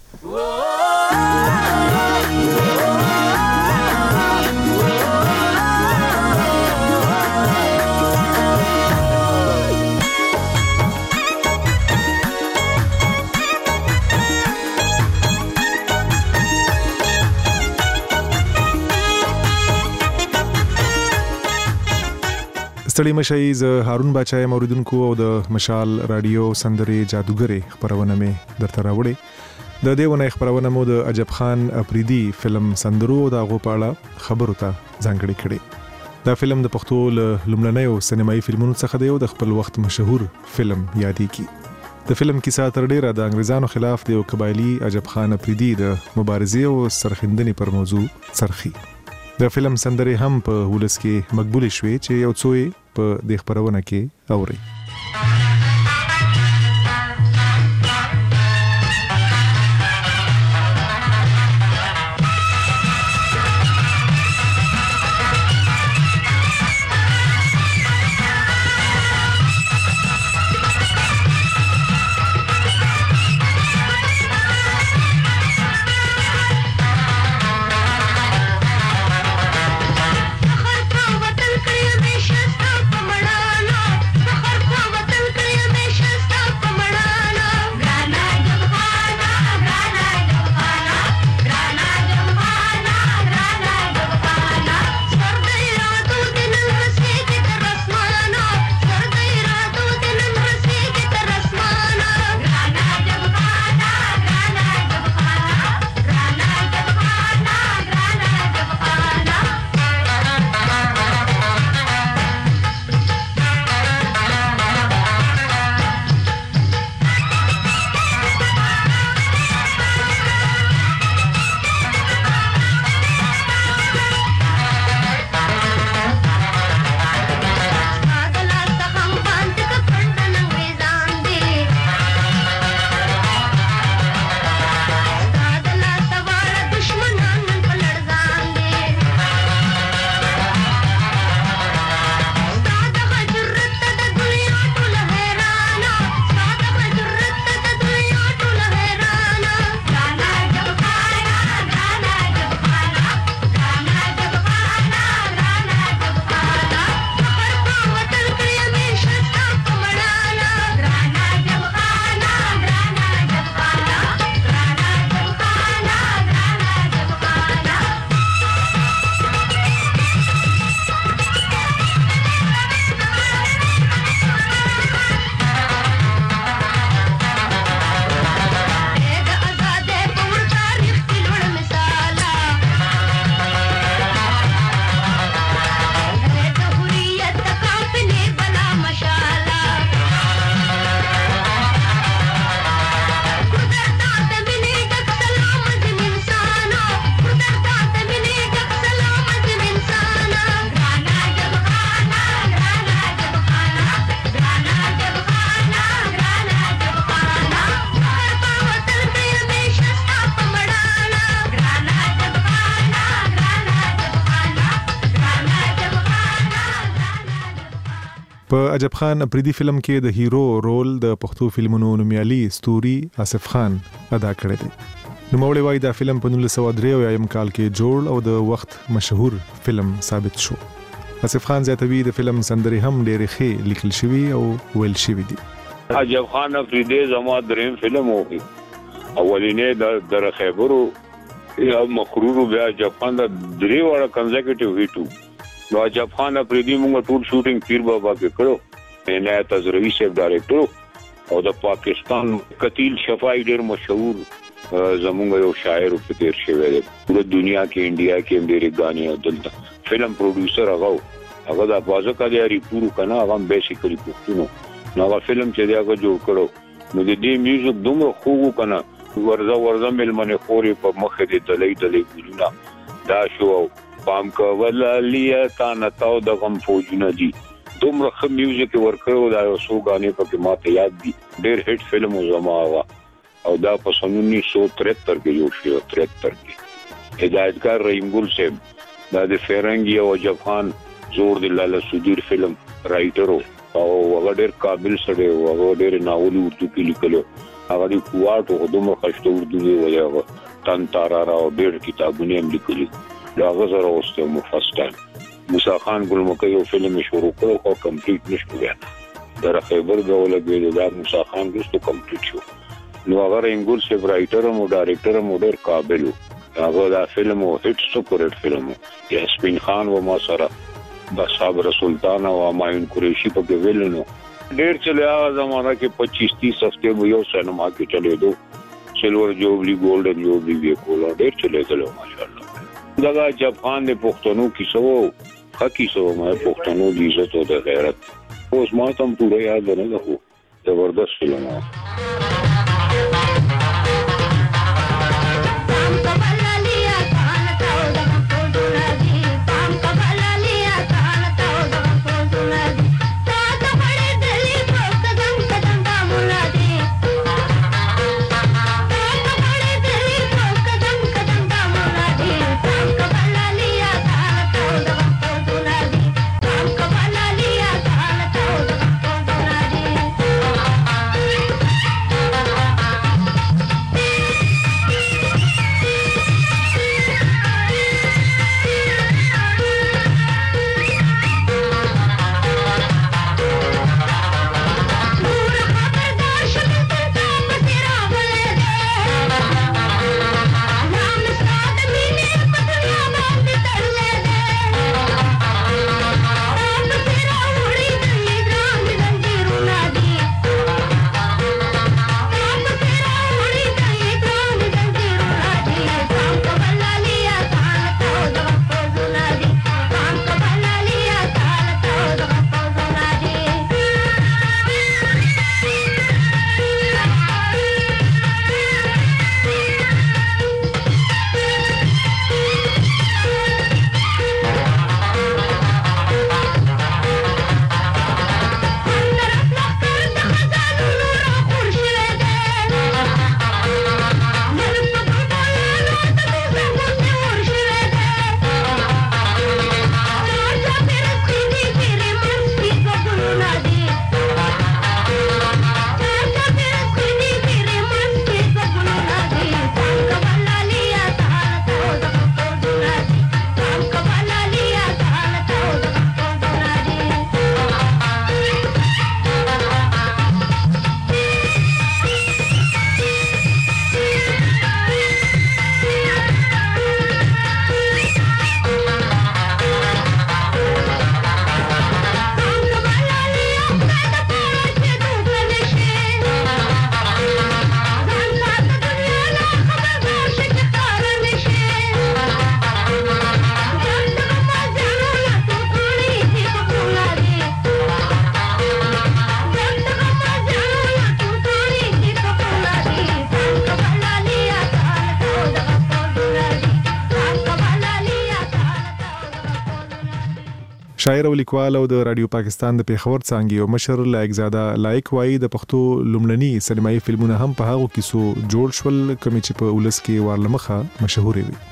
S8: ستړي مشئ. زه هارون باچا یم اوریدونکو او د مشال رادیو سندرې جادوګرې خبرونه مې درته راوړې. د دې ونې خبرونه مو د عجب خان افریدي فلم سندرو د هغو په اړه خبرو ته ځانګړې کړې. دا فلم د پښتو له لومړنیو سینمایي فلمونو څخه دی او د خپل وخت مشهور فلم یادېږي. د فلم کیسه تر ډیره د انګریزانو خلاف د یو قبایلي عجب خان افریدي د مبارزې او سرښندنې پر موضوع څرخي. د فلم سندرې هم په ولس کې مقبول شوې چې یو څو یې په دې خبرونه کې اوري.
S10: وطن کړی همیشه ستاسو په مړانه فخر
S8: په عجب خان اپریدي فلم کې د هیرو رول د پښتو فلمونو نومیالي ستوري آصف خان ادا کړی دی. نوموړی وایي دا فلم په نولس سوه درې اویایم کال کې جوړ او د وخت مشهور فلم ثابت شو. آصف خان زیاتوي د فلم سندرې هم ډېرې ښې لیکل شوي او ویل شوي دي.
S2: عجب خان اپریدي زما دریم فلم وو. اولینې د در خیبرو یا مخرورو بیا عجب خان د درې وړه کنزیکټیو هیټو. نو عجب خان اپریدي موږ ټول شوټینګ پیر بابا کې کړو. عنایت ازروی صاحب ډایرکټر او د پاکستان قتیل شفاعي ډېر مشهور زمونږ یو شاعر په تیر شوی دی. پوره دنیا کې انډیا کې ډېرې غانې او دلته فلم پروډوسر هغه هغه د بازو کډیاري پورو کنه هغه بیسیکلی پښتونو نو هغه فلم چې دا جوړ کړو نو د دې میوزیک دومره خوږ کنه ورځ ورځ ملمنه خوري په مخ دې دلې دلې ګلونه دا شو پام کولا لیا تا نتاو د غم فوجونه دي دومره خ میوزیک ورکړو دا یو څو غانې په کې ماته یاد دي ډېر هټ فلم زما او دا په سن انیس سو تریهتر کې جوړ شو تریهتر کې هدایتکار رحیم ګل صاحب دا د فرنګي او عجب خان زور د لاله سودیر فلم رائټر او هغه ډېر قابل سره او هغه ډېر ناول اردو کې لیکلو هغه د کوټو دومره خشته اردو دی وایي تن تارارا او ډېر کتابونه هم لیکلي دا غزر اوسته مو فرست ټایم موسی خان ګل مکه یو فلم شروع کړو او کمپلیټ نشو بیا در خیبر غوله کې دا موسی خان ګستو کمپلیټ شو نو هغه انګول سی رائټر او ډایرکټر مو ډېر قابل هغه دا فلم او هټ سپر هټ فلم یا سپین خان و ما سره د صابر سلطان او ماین قریشی په کې ویلنو ډېر چلیا زمانہ کې پچیس تیس هفته مو یو سینما کې چلے دو سلور جوبلی ګولډن جوبلی وی کولا ډېر چلے دلو ماشاءالله دغه عجب خان د پښتنو کیسو حقي سو مې پښتنو د عزت او د غیرت اوس ما ته پوره یاد نه ده زبردست فلم و
S8: شاعر او لیکوال او د رادیو پاکستان د پیښور څانګې او مشر لایق زاده لایق وایي د پښتو لومړني سینمایي فلمونه هم په هغه کیسو جوړ شول کوم چې په ولس کې وارلمخه مشهور وي.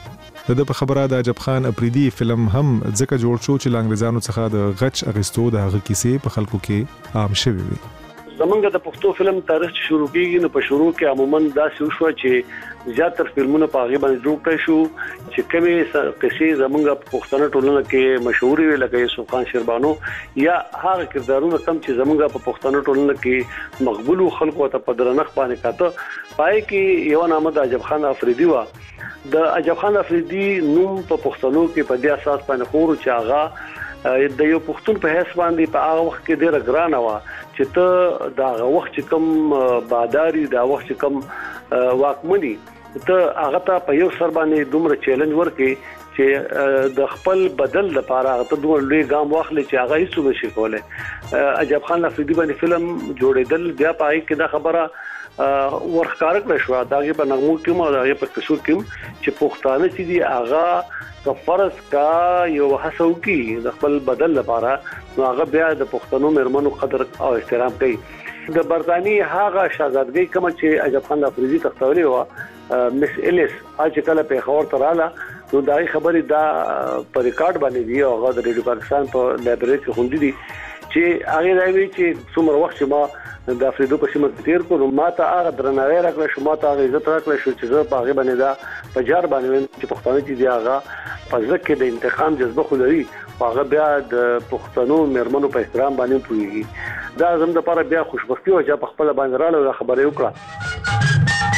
S8: د په خبره د عجب خان اپریدي فلم هم ځکه جوړ شو چې انګریزانو څخه د غچ اغستو د هغه کیسې په خلکو کې عام شوي وي.
S3: زمونږ د پښتو فلم تاریخ چې شروع کیږي نو په شروع کې عموما داسې وشو چې زیاتره فلمونه په هغه باندې جوړ کړي شو چې کومې قصې زمونږ په پښتنه ټولنه کې مشهور وي لکه یوسف خان شیربانو یا هغه کردارونه کم چې زمونږ په پښتنه ټولنه کې مقبول خلکو ته په درنښت باندې کاته پای کې یو نامه د عجب خان افریدي و. د عجب خان افریدي نوم په پښتنو کې په دې اساس باندې خور چې هغه د یو پښتون په حساب باندې په هغه وخت کې ډېر ګران و چې ته دا وخت چې کم باداری دا وخت چې کم واکمنی ته هغه ته په یو سر باندې دومره چیلنج ورکې چې د خپل بدل لپاره ته دوه لوی ګام واخلي چې هغه هیڅ نشي کولای. عجب خان افریدي باندې فلم جوړېدل بیا پای کې دا خبره ورخکار کړ شو داغه په نغمو کې مو داغه په کیسو کې چې پښتانه چې دی هغه که فرض کا یو هڅو کې د خپل بدل لپاره نو هغه بیا د پښتنو مرمنو قدر او احترام کوي. د برتانی هغه شاهزادګۍ کوم چې عجب خان افریدي تختولې و مس الیس چې کله په خبر تراله نو دای خبرې دا په ریکارډ باندې دی او هغه د ریډیو پاکستان په لایبرری کې خوندې دي چې هغه راوي چې څومره وخت ما د افریدو په سیمه کې تیر کړو ما ته هغه درناوی راکړ شو ما ته هغه عزت راکړ شو چې زه په هغه باندې دا په جار باندې چې پښتانه چې دی هغه په ځکه د انتقام جذبه خو لري هغه بیا د پښتنو مرمنو په احترام باندې پوهیږي. دا زموږ لپاره بیا خوشبختی او چې په خپل باندې رااله خبرې وکړه.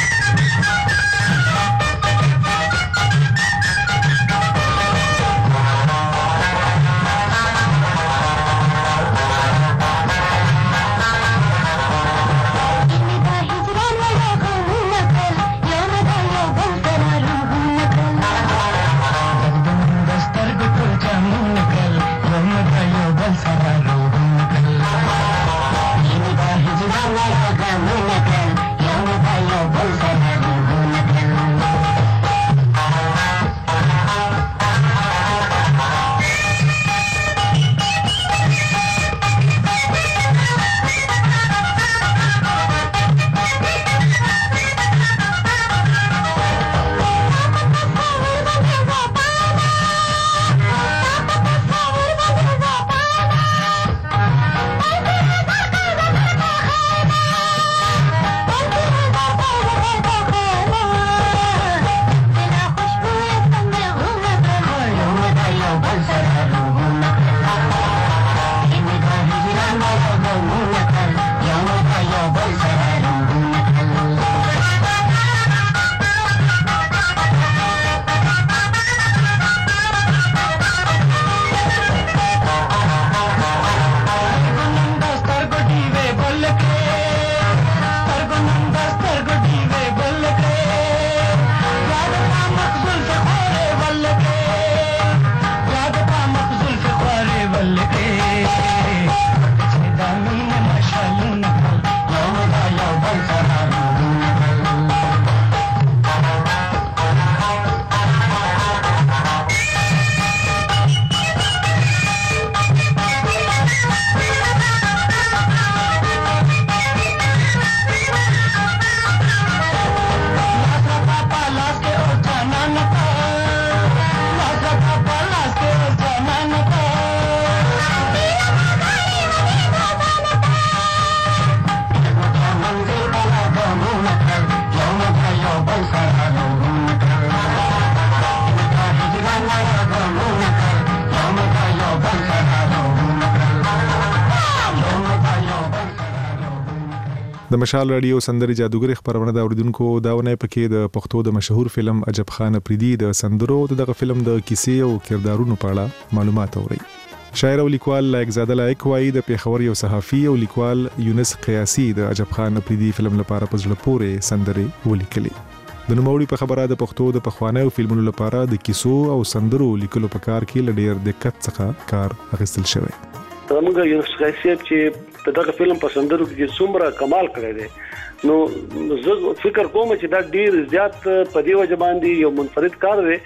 S8: د مشال رادیو سندري جادوګر خبرونه دا اوریدونکو داونه پکې د پښتو د مشهور فلم عجب خان افریدي د سندرو دغه فلم د کیسې او کردارونو په اړه معلومات اوري. شاعر او لیکوال لایق زاده لایق وایي د پیښور یو صحافي او لیکوال یونس قیاسي د عجب خان افریدي فلم لپاره په ځړ پورې سندري ولیکلې. د نوموړي په خبره د پښتو د پخوانیو فلمونو لپاره د کیسو او سندرو لیکلو په کار کې لډیر دقت څخه کار اخیستل شوی.
S3: زموږ یونس قیاسي چې په دغه فلم په سندرو کې څومره کمال کړی دی نو زه فکر کوم چې دا ډیر زیات په دی وجه باندې یو منفرد کار دی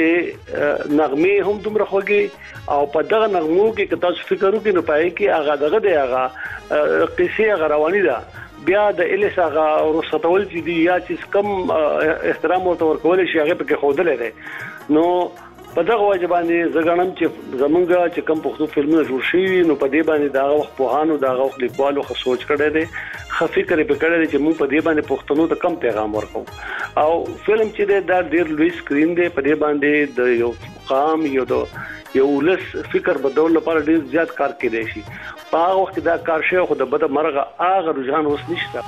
S3: چې نغمه هم دومره خوږي او په دغه نغمو کې که تاسو فکر وکړئ نو پای کې هغه دغه دی هغه قصې هغه رواني ده بیا د الیس هغه رخصتول چې دی یا چې کم احترام ورته ورکول شي هغه پکې خوده لري نو په دغه وجه باندې زګانم چې زمونږ چې کم پښتو فلمونه جوړ شي نو په دې باندې دا وخت په هانو دا وخت لیکوالو خو سوچ کړی دی خفي کړی په کړی چې موږ په دې باندې پښتنو ته کم پیغام ورکو او فلم چې دا ډیر لوی سکرین دی په دې باندې د یو قام یو د یو لس فکر بدول لپاره ډیر زیات کار کړی شي په هغه وخت دا کار شي خو د بده مرغه هغه رجحان اوس نشته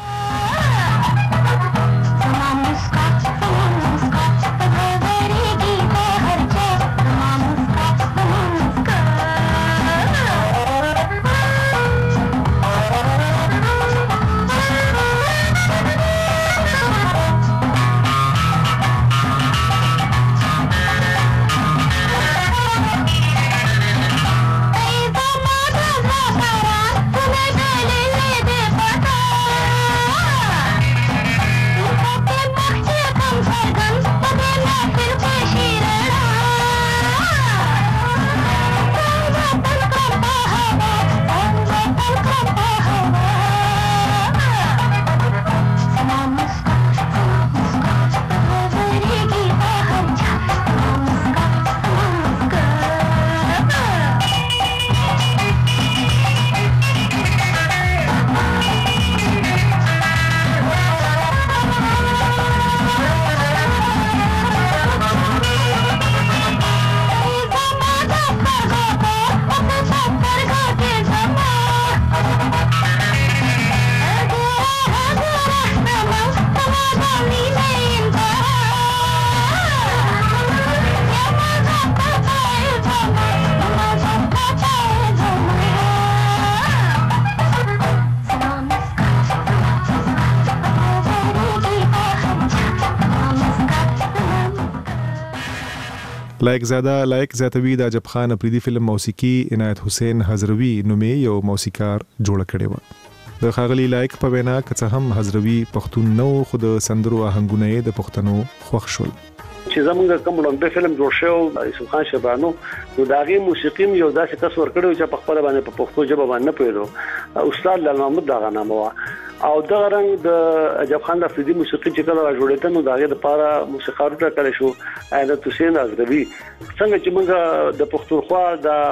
S8: لایک زاده لایک زیاتوی د عجب خان افریدي فلم موسیقي عنایت حسین حزروی نومې یو موسیقار جوړ کړی و د خاغلی لایک په وینا که هم حزروی پښتون نو خود سندرو آهنګونه د پښتنو خوښ شول
S3: چې زمونږ کوم لومبه فلم جوړ شو یوسف خان شبانو نو داغي موسیقي یو داسې کس ورکړو چې په خپل باندې په پښتو ژبه باندې پوهیدو استاد لال محمد داغه نامه او دغه رنګ د عجب خان افریدي موسیقي چې کله راجوړېده نو داغه لپاره موسیقار ټاکل شو عنایت حسین حزروی څنګه چې موږ د پښتونخوا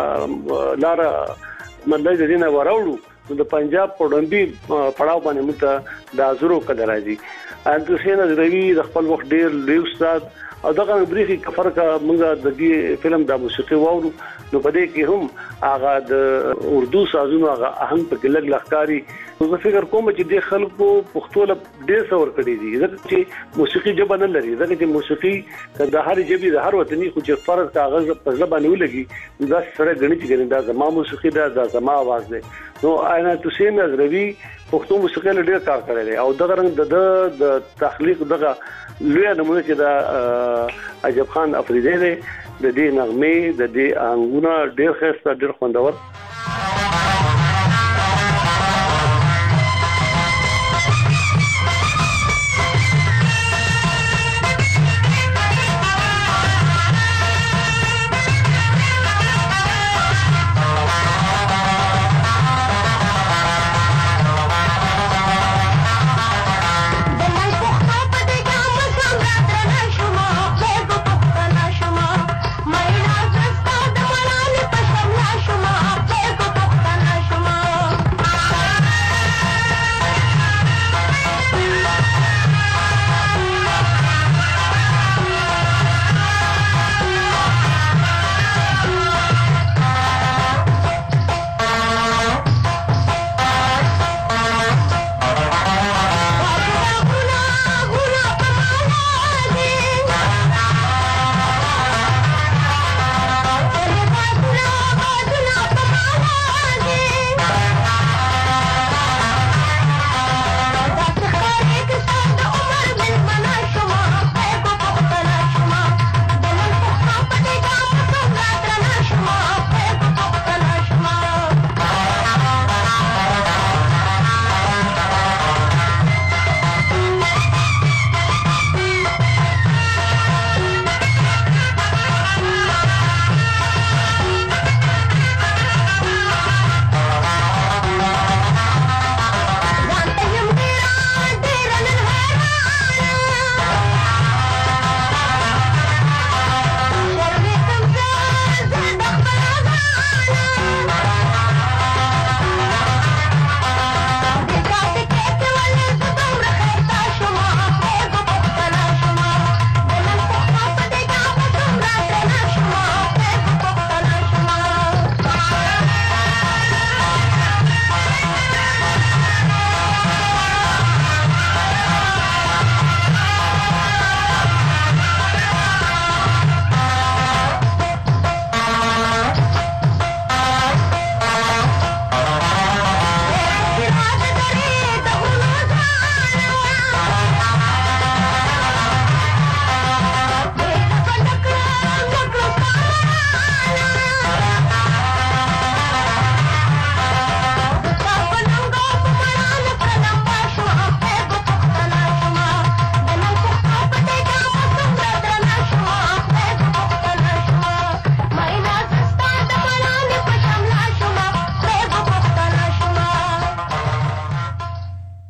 S3: د لار مندای د دینه وراوړو د پنجاب پړومبي پړاو باندې موږ د ازرو کده راځي عنایت حسین حزروی د خپل وخت ډیر لوی استاد او دغه بریخي کفرکه موږ د دې فلم د موسیقي وورو نو په دې کې هم هغه د اردو سازونو هغه اهم په ګلګ لخکاری زه فکر کوم چې د خلکو پښتو له ډیر څور کړی دي ځکه چې موسیقي جبه نه لري ځکه چې موسیقي د هر جبي د هر وطني خو چې فرض کاغذ په ځبانه ولګي دا سره غني چې دا زما موسیقي دا د زما आवाज ده نو عنایت حسین حزروی پښتو موسیقي له ډیر کار کړی دی او دغه رنګ د د تخلیق دغه لوی نمونه چې دا عجب خان افریدي دی د دې نغمه د دې انګونه ډیر ښه ډیر خوندور
S6: شما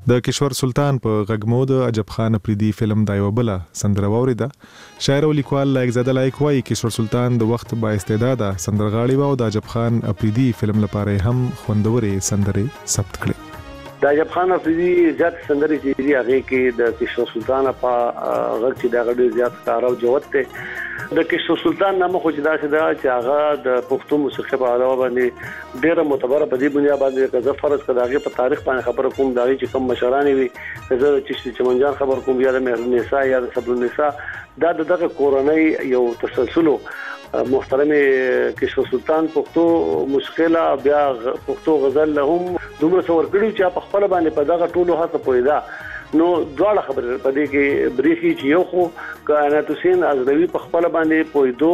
S8: د کشور سلطان په غږمو د عجب خان افریدي فلم دا یو بله سندره واوریده. شاعر او لیکوال لایق زاده لایق وایي کشور سلطان د وخت با استعداده سندرغاړی و او د عجب خان افریدي فلم لپاره هم خوندورې سندرې ثبت کړې.
S3: د عجب خان افریدي زیات سندرې چې دی هغه کې د کشور سلطان په غږ چې دا غړي زیات کار او جوت ته د کشور سلطان نامه خو چې دا چې دا چې هغه د پښتو موسیقي په اړه باندې ډیره معتبره په دې بنیاد باندې که فرض کړه هغه په تاریخ باندې خبر کوم دا چې کوم مشران وي زه چې چمنجان خبر کوم یا د مهرنسا یا د صبرنسا دا دغه کورنۍ یو تسلسل محترم کشور سلطان پښتو موسیقي لا بیا پښتو غزل لهم دومره څور کړو چې په خپل باندې په دغه ټولو هڅه پویدا نو دواړه خبره په دې کې بریخي چې یو خو کائنات حسین ازروی په خپل باندې پویدو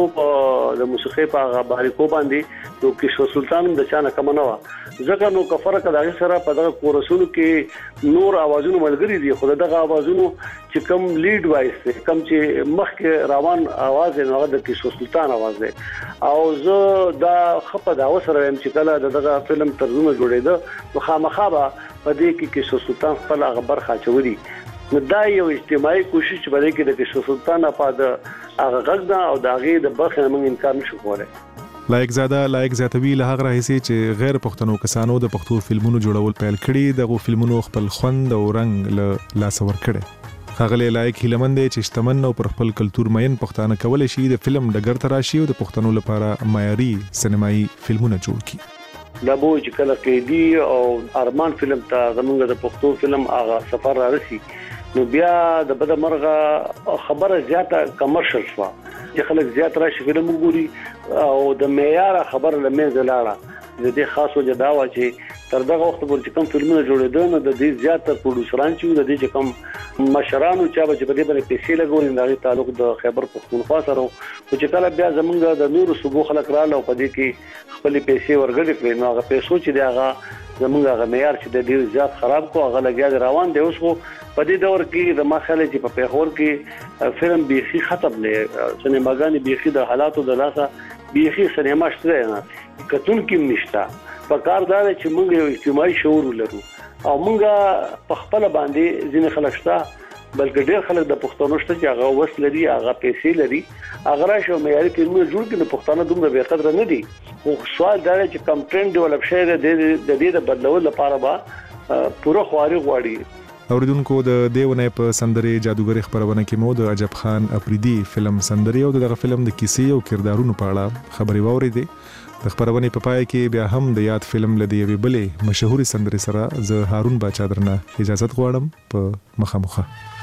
S3: د موسیقي په باریکو باندې نو کشور سلطان د چانه کم نه و ځکه نو کفر کداغه سره په دغه کورسونو کې نور اوازونو ملګری دي خو دغه اوازونو چې کم لیډ وایس کم چې مخکې روان आवाज نه هغه د کشور سلطان आवाज دی او زه دا خپه دا وسره هم چې کله دغه فلم ترجمه جوړېده مخامخه په دې کې کشور سلطان خپل خبر خاچوري نو دا یو اجتماعي کوشش چې بلکې د کشور سلطان په د هغه غږ او د هغه د برخه موږ انکار نشو کولای.
S8: لایق زاده لایق زیاتوي له هغه راهیسي چې غیر پښتنو کسانو د پښتو فلمونو جوړول پیل کړي دغه فلمونو خپل خوند او رنگ له لاس ور کړي. هغه لایق هیلمن دی چې شتمن او پر خپل کلچر مین پښتانه کولای شي د فلم ډګر ته راشي او د پښتنو لپاره معیاري سینمایي فلمونه جوړ کړي.
S3: دا بو چې کله کې دی او ارمان فلم ته زمونږ د پښتو فلم هغه سفر را رسي نو بیا د بده مرغه خبره زیاته کمرشل شو چې خلک زیات راشي فلم وګوري او د معیار خبر لمنځه لاړه د دې خاص وجه دا و چې تر دغه وخت پورې کوم فلمونه جوړېدل نو د دې زیاتره پروډوسران چې د دې کوم مشرانو چې په دې باندې پیسې لګول نه تعلق د خیبر پختونخوا سره او چې کله بیا زمونږ د نورو صوبو خلک رااله په دې کې خپل پیسې ورګړي کړي نو هغه پیسو چې دغه زمونږ هغه معیار چې د ډیر زیات خراب کو هغه لګیا روان دی اوس خو په دې دور کې د مخاله چې په پیښور کې فلم بيخي ختم نه سینماګانی بيخي د حالاتو د لاسه بيخي سینما شته نه کتون کې نشتا په کار دا چې موږ یو اجتماعي شعور ولرو او موږ په خپل باندې ځینې خلک شته بلکې ډېر خلک د پښتون شته چې هغه وس لري هغه پیسې لري هغه راشه معیاري فلمونه جوړ کړي پښتانه دومره به قدر نه دي خو سوال دا چې کم ټرند ډیولپ شي د دې د بدلول لپاره به پوره خواري غواړي.
S8: اوریدونکو د دیونه په سندرې جادوګر خبرونه کې مو د عجب خان افریدي فلم سندرې او دغه فلم د کیسې او کردارونو په اړه خبري واوریدې. د خبرونه په پای کې بیا هم د یاد فلم لدی وی بلې مشهوري سندرې سره زه هارون باچا درنه اجازه غواړم په مخامخه.